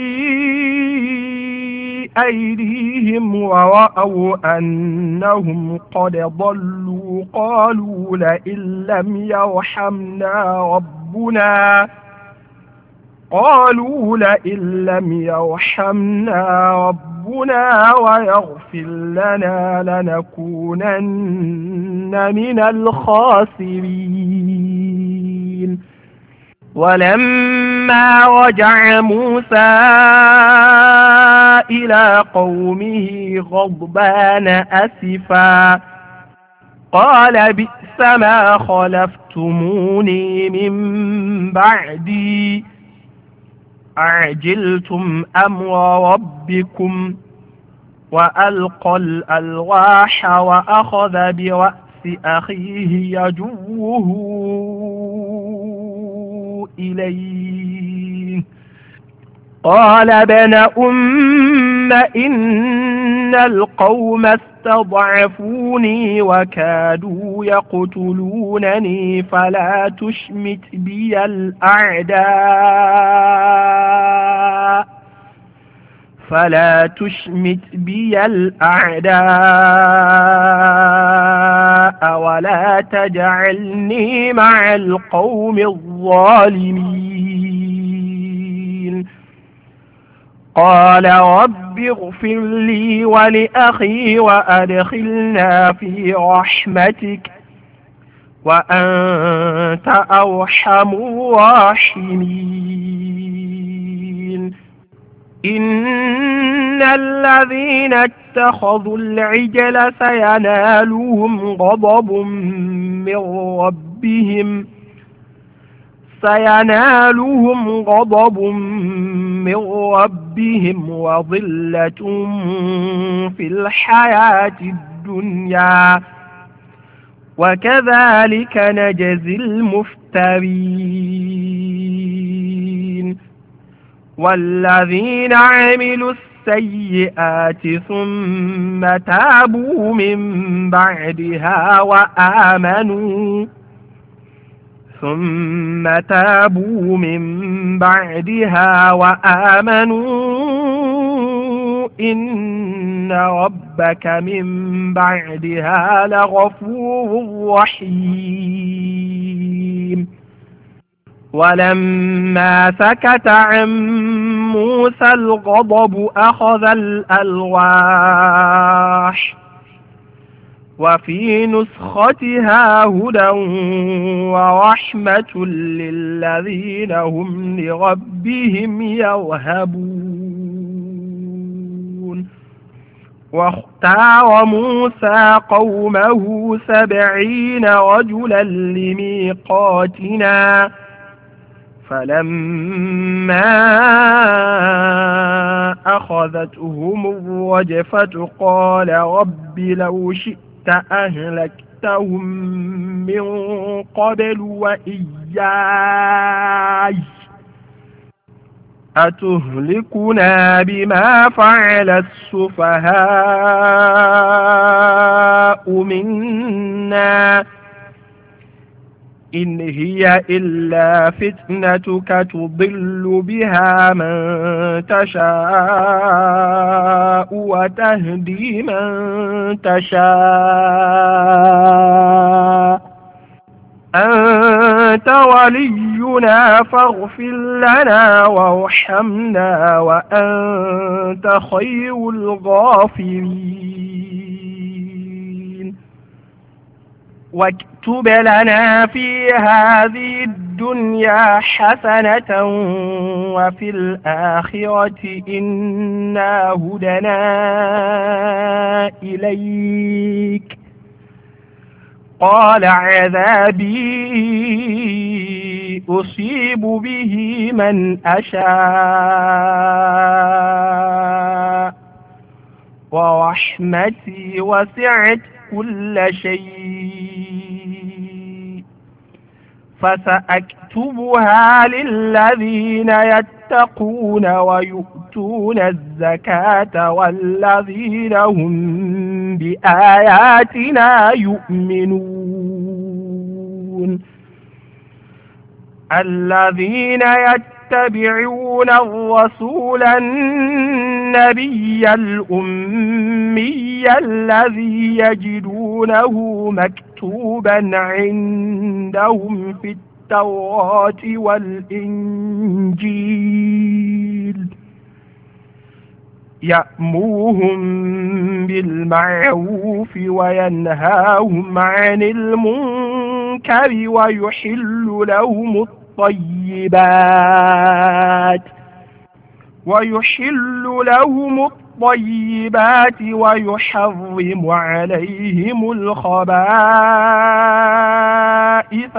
أيديهم ورأوا أنهم قد ضلوا قالوا لئن لم يرحمنا قالوا لئن لم يرحمنا ربنا ويغفر لنا لنكونن من الخاسرين. ولما رجع موسى إلى قومه غضبان أسفا قال بئس ما خلفتموني من بعدي أعجلتم أمر ربكم وألقى الألواح وأخذ برأس أخيه يجره إليه قال ابن أم إن القوم استضعفوني وكادوا يقتلونني فلا تشمت بي الأعداء ولا تجعلني مع القوم الظالمين. قال رب اغفر لي ولأخي وأدخلنا في رحمتك وأنت أرحم الراحمين. إن الذين اتخذوا العجل سينالهم غضب من ربهم وظلة في الحياة الدنيا وكذلك نجزي المفترين. والذين عملوا السيئات ثم تابوا من بعدها وآمنوا إن ربك من بعدها لغفور رحيم. ولما سكت عن موسى الغضب أخذ الألواح وفي نسختها هدى ورحمة للذين هم لربهم يرهبون. واختار موسى قومه 70 رجلا لميقاتنا فلما أخذتهم الرجفة قال رب لو شئت أهلكتهم من قبل وإياي أتهلكنا بما فعل السفهاء منا إن هي إلا فتنتك تضل بها من تشاء وتهدي من تشاء أنت ولينا فاغفر لنا وارحمنا وأنت خير الغافرين. واكتب لنا في هذه الدنيا حسنة وفي الآخرة إنا هدنا إليك قال عذابي أصيب به من أشاء ورحمتي وسعت كل شيء فسأكتبها للذين يتقون ويؤتون الزكاة والذين هم بآياتنا يؤمنون. الذين يتبعون الرسول النبي الأمي الذي يجدونه مكتوبا عندهم في التوراة والإنجيل يأمرهم بالمعروف وينهاهم عن المنكر ويحل لهم الطيبات ويحرم عليهم الخبائث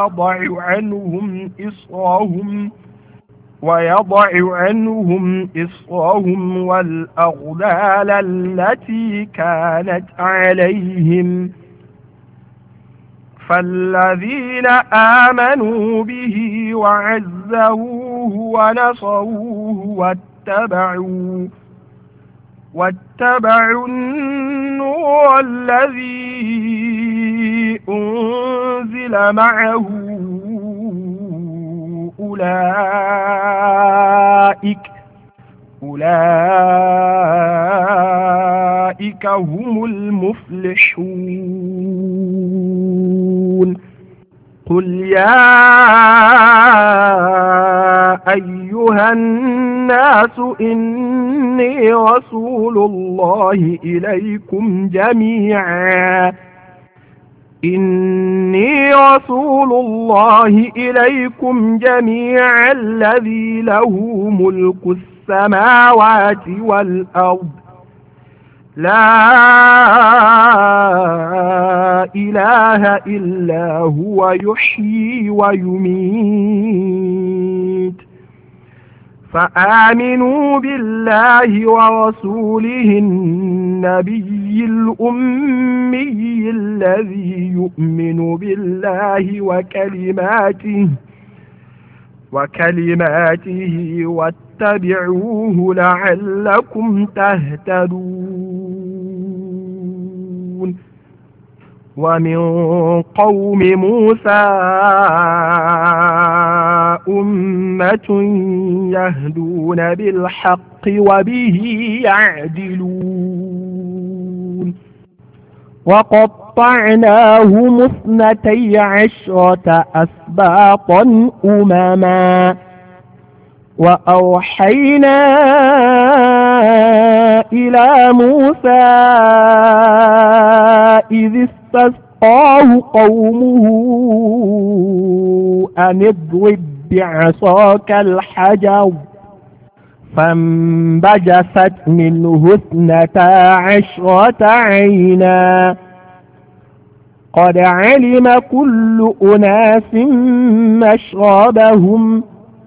ويضع عنهم إصرهم والأغلال التي كانت عليهم فالذين آمنوا به وعزروه ونصروه واتبعوا النور الذي أنزل معه أولئك هم المفلحون. قل يا أيها الناس إني رسول الله إليكم جميعا الذي له ملك السماوات والأرض لا إله إلا هو يحيي ويميت فآمنوا بالله ورسوله النبي الأمي الذي يؤمن بالله وكلماته واتبعوه لعلكم تهتدون. ومن قوم موسى أمة يهدون بالحق وبه يعدلون. وقطعناهم 12 أسباطا أمما وأوحينا إلى موسى إذ استسقاه قومه أن اضرب بعصاك الحجر فانبجست منه 12 عينا قد علم كل أناس مشربهم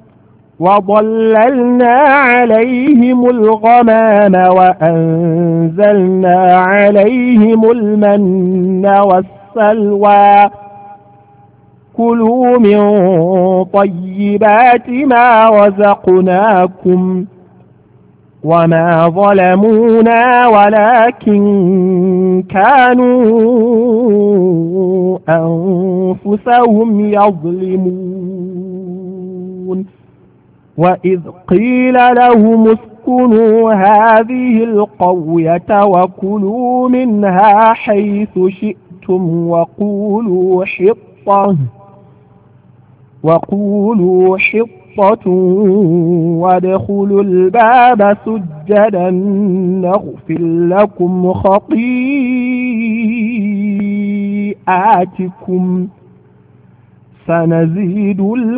وظللنا عليهم الغمام وأنزلنا عليهم المن والسلوى كلوا من طيبات ما رزقناكم وما ظلمونا ولكن كانوا أنفسهم يظلمون. وإذ قيل لهم اسكنوا هذه القرية وكلوا منها حيث شئتم وقولوا حطة وادخلوا الباب سجدا نغفر لكم خطيئاتكم سنزيد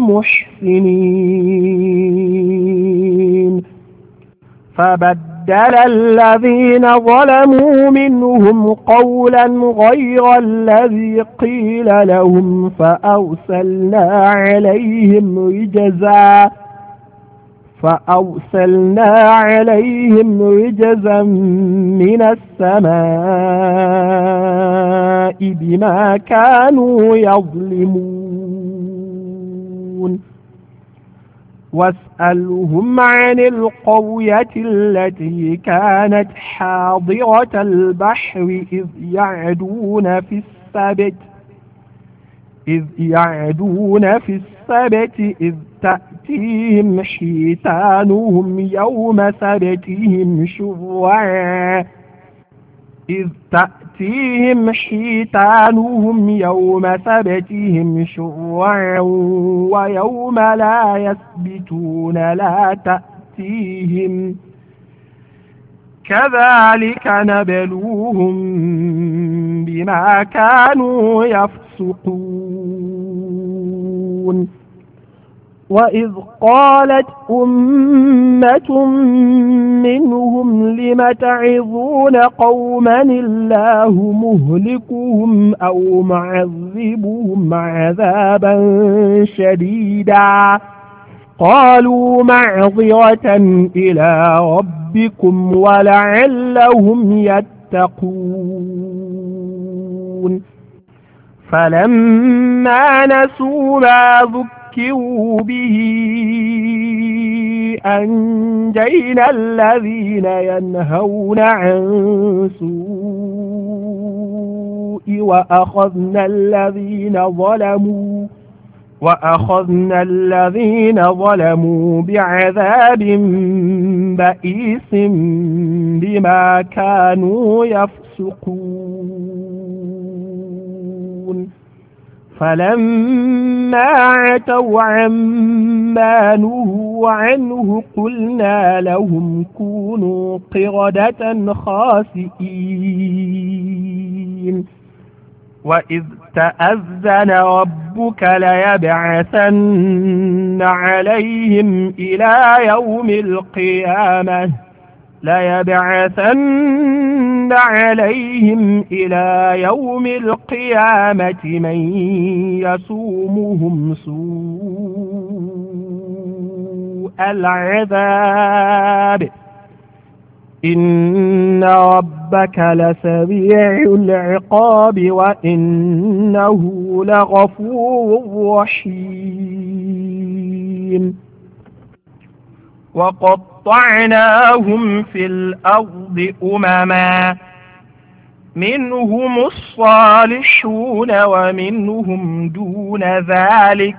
المحسنين. فبدل الذين ظلموا منهم قولا غير الذي قيل لهم فأرسلنا عليهم رجزا من السماء بما كانوا يظلمون. واسألهم عن القرية التي كانت حاضرة البحر إذ يعدون في السبت إذ تأتيهم حيتانهم يوم سبتهم شرعا إذ تأتيهم حيتانهم يوم سبتهم شرعا ويوم لا يسبتون لا تأتيهم كذلك نبلوهم بما كانوا يفسقون وإذ قالت أمة منهم لم تعظون قوما الله مهلكهم أو معذبهم عذابا شديدا قالوا معذرة إلى ربكم ولعلهم يتقون فلما نسوا ما ذكروا به أنجينا الذين ينهون عن سوء وأخذنا الذين ظلموا بعذاب بئيس بما كانوا يفسقون فلما عتوا عما نهوا عنه قلنا لهم كونوا قردة خاسئين وإذ تأذن ربك ليبعثن عليهم إلى يوم القيامة من يسومهم سوء العذاب إن ربك لسريع العقاب وإنه لغفور رحيم وقطعناهم في الأرض أمما منهم الصالحون ومنهم دون ذلك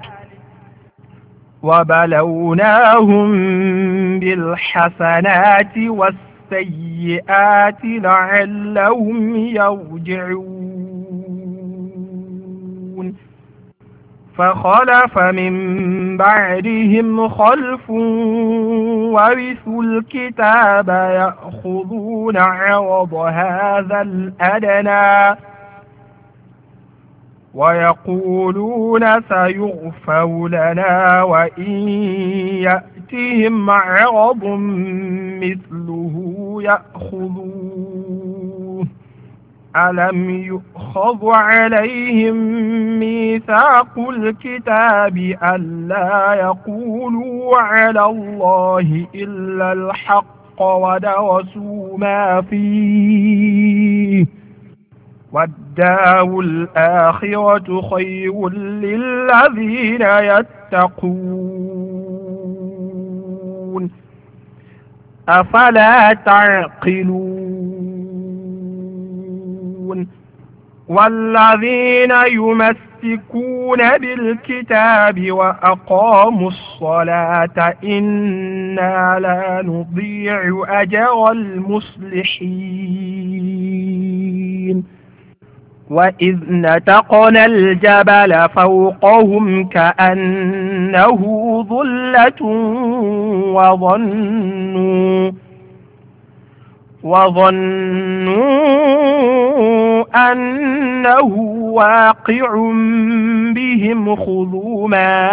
وبلوناهم بالحسنات والسيئات لعلهم يرجعون فخلف من بعدهم خلف ورثوا الكتاب يأخذون عرض هذا الأدنى ويقولون سيغفر لنا وإن يأتهم عرض مثله يأخذوه ألم يؤخذ عليهم ميثاق الكتاب ألا يقولوا على الله إلا الحق ودرسوا ما فيه والدار الآخرة خير للذين يتقون أفلا تعقلون والذين يمسكون بالكتاب وأقاموا الصلاة إنا لا نضيع أجر المصلحين وإذ نتقنا الجبل فوقهم كأنه ظلة وظنوا أنه واقع بهم خذوا ما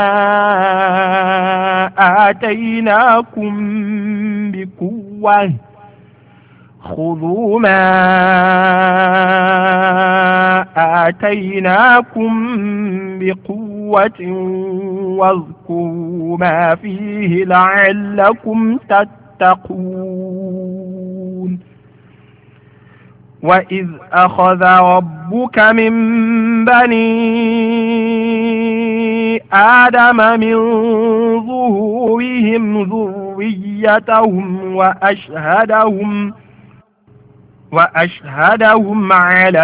آتيناكم بقوة واذكروا ما فيه لعلكم تتقون وإذ أخذ ربك من بني آدم من ظهورهم ذريتهم وأشهدهم على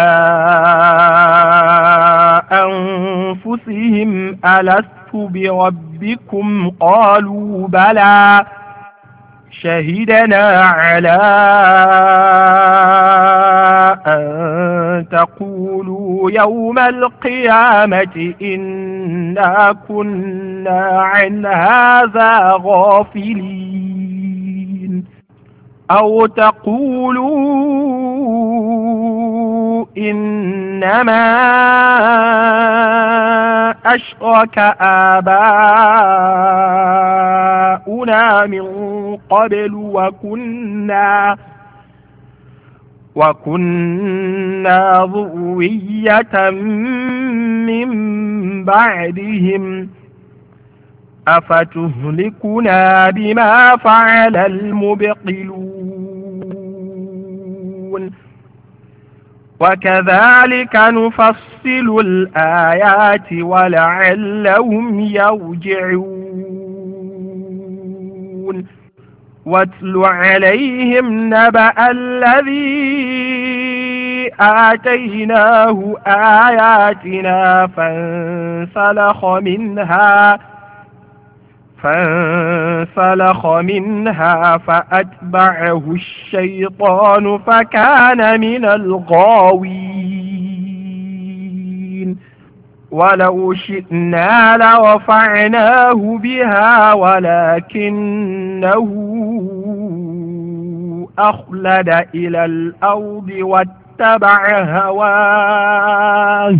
أنفسهم ألست بربكم قالوا بلى شهدنا على أن تقولوا يوم القيامة إنا كنا عن هذا غافلين أو تقولوا إنما أشرك آباؤنا من قبل وكنا ذرية من بعدهم أفتهلكنا بما فعل المبطلون وكذلك نفصل الآيات ولعلهم يرجعون واتل عليهم نبأ الذي آتيناه آياتنا فانسلخ منها فأتبعه الشيطان فكان من الغاوين ولو شئنا لرفعناه بها ولكنه أخلد إلى الأرض واتبع هواه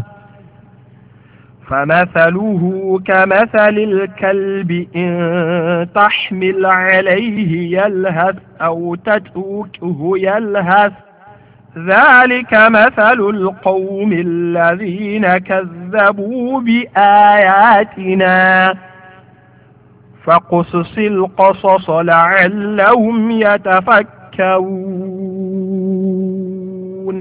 فمثله كمثل الكلب إن تحمل عليه يلهث أو تتركه يلهث ذلك مثل القوم الذين كذبوا بآياتنا فاقصص القصص لعلهم يتفكرون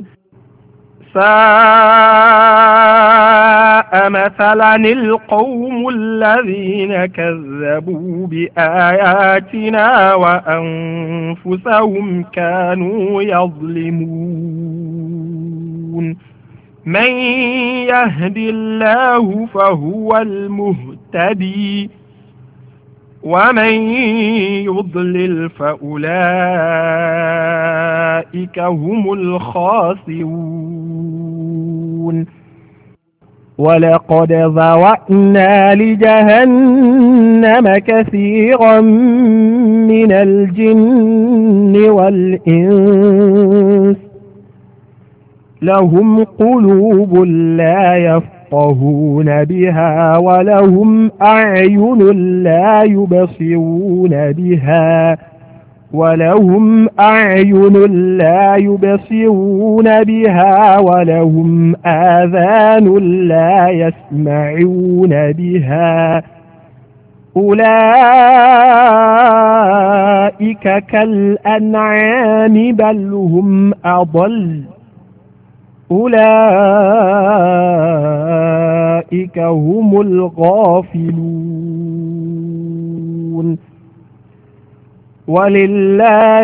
ساء مثلا القوم الذين كذبوا بآياتنا وأنفسهم كانوا يظلمون من يهد الله فهو المهتدي ومن يضلل فأولئك هم الخاسرون ولقد ذرأنا لجهنم كثيرا من الجن والإنس لهم قلوب لا يفقهون بها ولهم أعين لا يبصرون بها ولهم آذان لا يسمعون بها أولئك كالأنعام بل هم أضل أولئك هم الغافلون ولله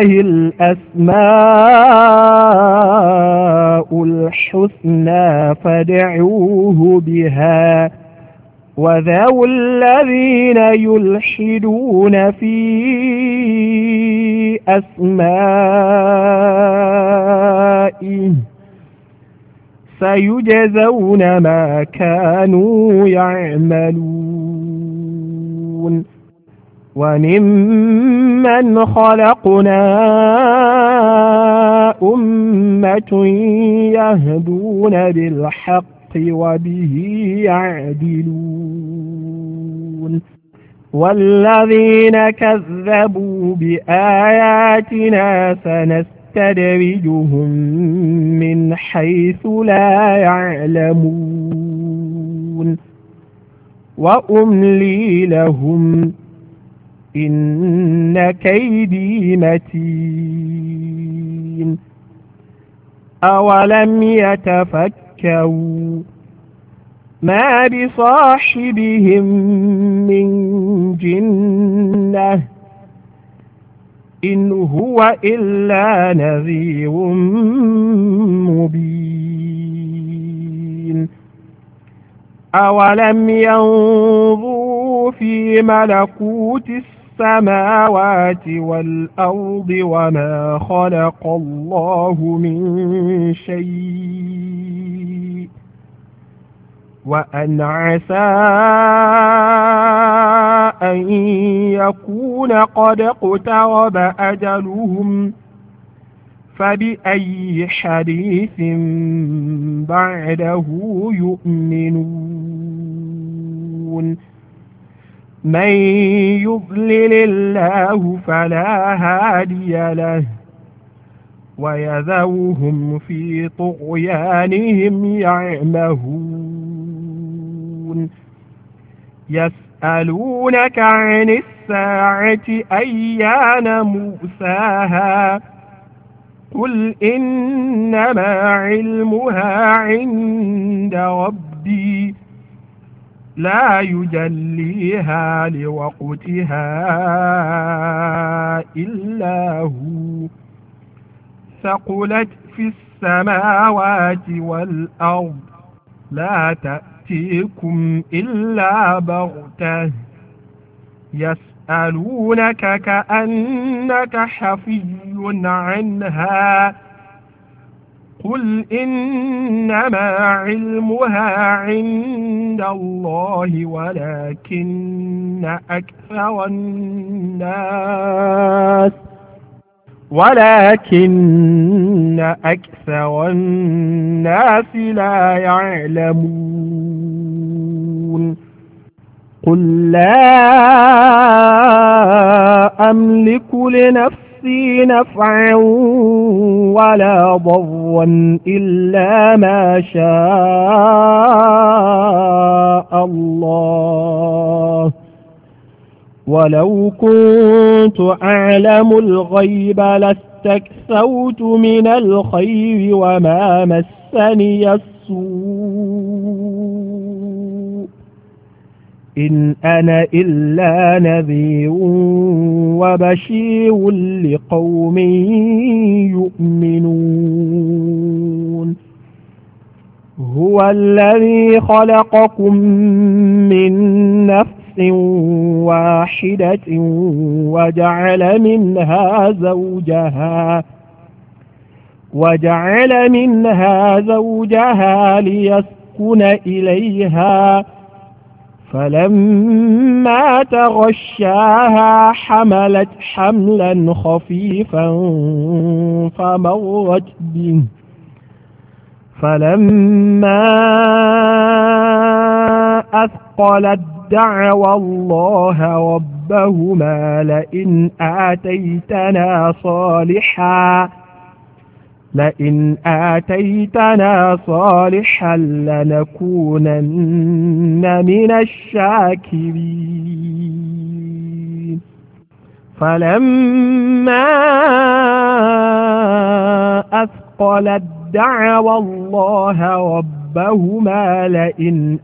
الأسماء الحسنى فادعوه بها وذروا الذين يلحدون في أسمائه سيجزون ما كانوا يعملون وممن خلقنا أمة يهدون بالحق وبه يعدلون والذين كذبوا بآياتنا سنستدرجهم من حيث لا يعلمون وأملي لهم إن كيدي متين أولم يتفكروا ما بصاحبهم من جنة إن هو إلا نذير مبين أولم ينظروا في ملكوت السماوات والأرض وما خلق الله من شيء وأن عسى أن يكون قد اقترب أجلهم فبأي حديث بعده يؤمنون من يضلل الله فلا هادي له ويذرهم في طغيانهم يعمهون يسألونك عن الساعة أيان مرساها قل إنما علمها عند ربي لا يجليها لوقتها إلا هو ثقلت في السماوات والأرض لا تأتيكم إلا بغتة يسألونك كأنك حفي عنها قل إنما علمها عند الله ولكن أكثر الناس لا يعلمون قل لا أملك لنفسي نفعا ولا ضرا إلا ما شاء الله ولو كنت أعلم الغيب لاستكثرت من الخير وما مسني السوء إن أنا إلا نذير وبشير لقوم يؤمنون هو الذي خلقكم من نفس واحدة وجعل منها زوجها ليسكن إليها فلما تغشاها حملت حملا خفيفا فمرت به فلما أثقلت دعوى الله ربهما لئن آتيتنا صالحا لنكونن من الشاكرين فلما أثقلت دعوى الله ربهما لئن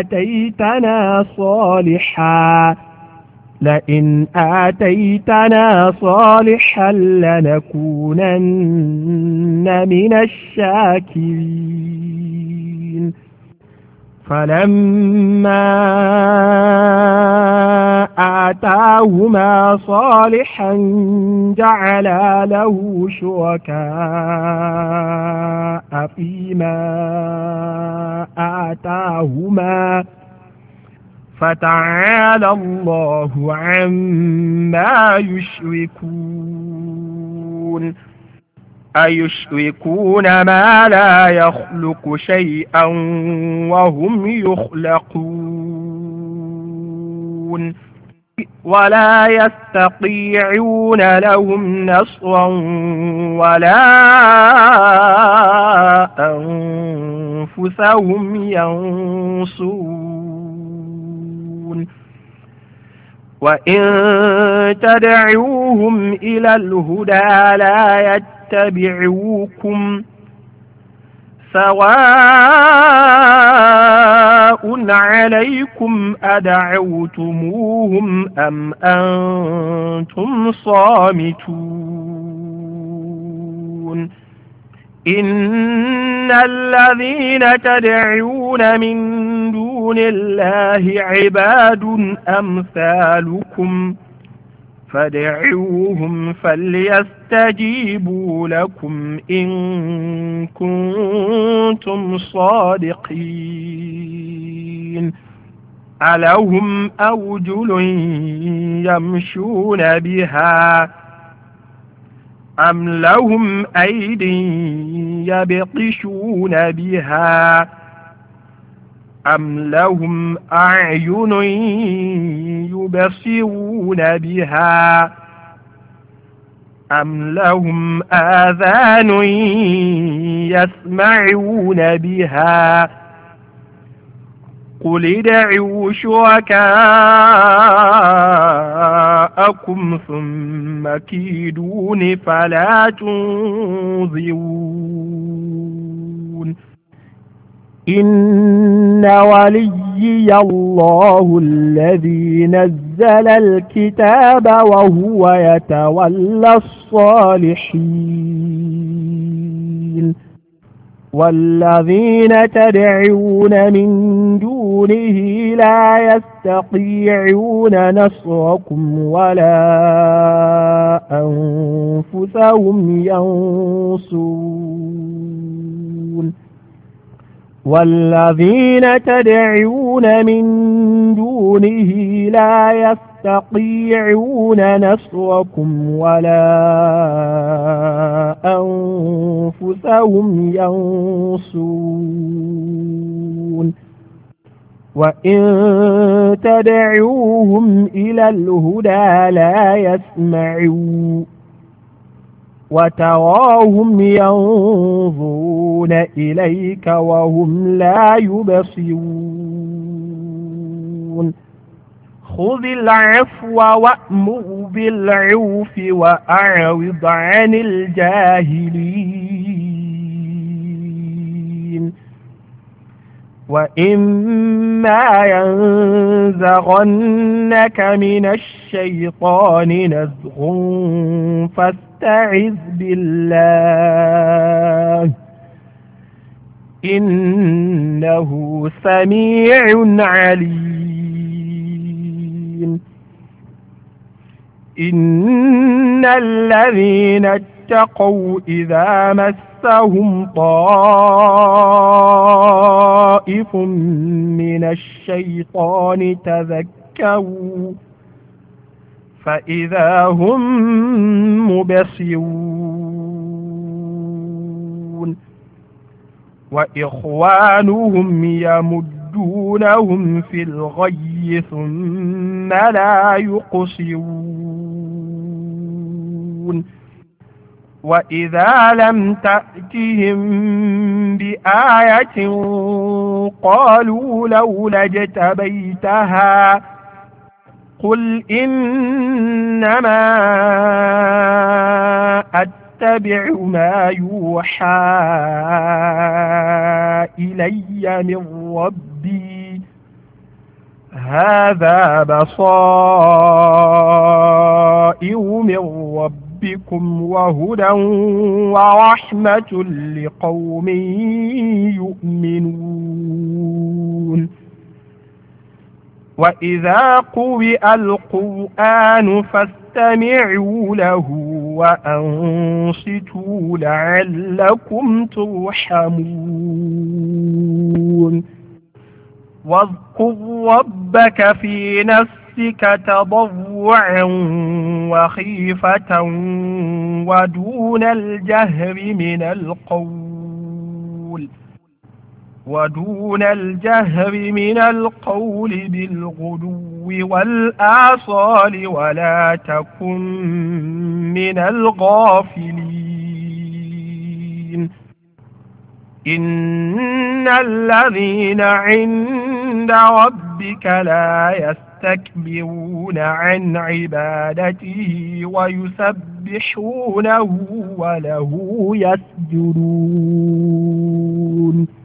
آتيتنا صالحا لنكونن من الشاكرين فلما آتاهما صالحا جعلا له شركاء فيما آتاهما فتعالى الله عما يشركون أيشركون ما لا يخلق شيئا وهم يخلقون ولا يستطيعون لهم نصرا ولا أنفسهم ينصرون وإن تدعوهم إلى الهدى لا يتبعوكم سواء عليكم أدعوتموهم أم أنتم صامتون إن الذين تدعون من دون الله عباد أمثالكم فادعوهم فليستجيبوا لكم إن كنتم صادقين ألهم أرجل يمشون بها أم لهم أيد يبطشون بها أم لهم أعين يبصرون بها أم لهم آذان يسمعون بها قل ادعوا شركاءكم ثم كيدون فلا تنظرون إن وليي الله الذي نزل الكتاب وهو يتولى الصالحين والذين تدعون من دونه لا يستطيعون نصركم ولا أنفسهم ينصرون والذين تدعون من دونه لا يستطيعون نصركم ولا أنفسهم ينصرون وإن تدعوهم إلى الهدى لا يسمعون وتراهم ينظرون إليك وهم لا يبصرون خذ العفو وأمر بالعرف وأعرض عن الجاهلين وإما ينزغنك من الشيطان نزغ فاستعذ بالله إنه سميع عليم إن الذين اتقوا إذا مسهم طائف من الشيطان تذكروا فإذا هم مبصرون وإخوانهم يمدونهم في الغي ثم لا يقصرون وإذا لم تأتهم بآية قالوا لولا اجتبيتها قل إنما أتبع ما يوحى إلي من ربي هذا بصائر من ربكم وهدى ورحمة لقوم يؤمنون وإذا قرئ القرآن فاستمعوا له وأنصتوا لعلكم ترحمون واذكر ربك في نفسك تضرعا وخيفة ودون الجهر من القول بالغدو والآصال ولا تكن من الغافلين إن الذين عند ربك لا يستكبرون عن عبادته ويسبحونه وله يسجدون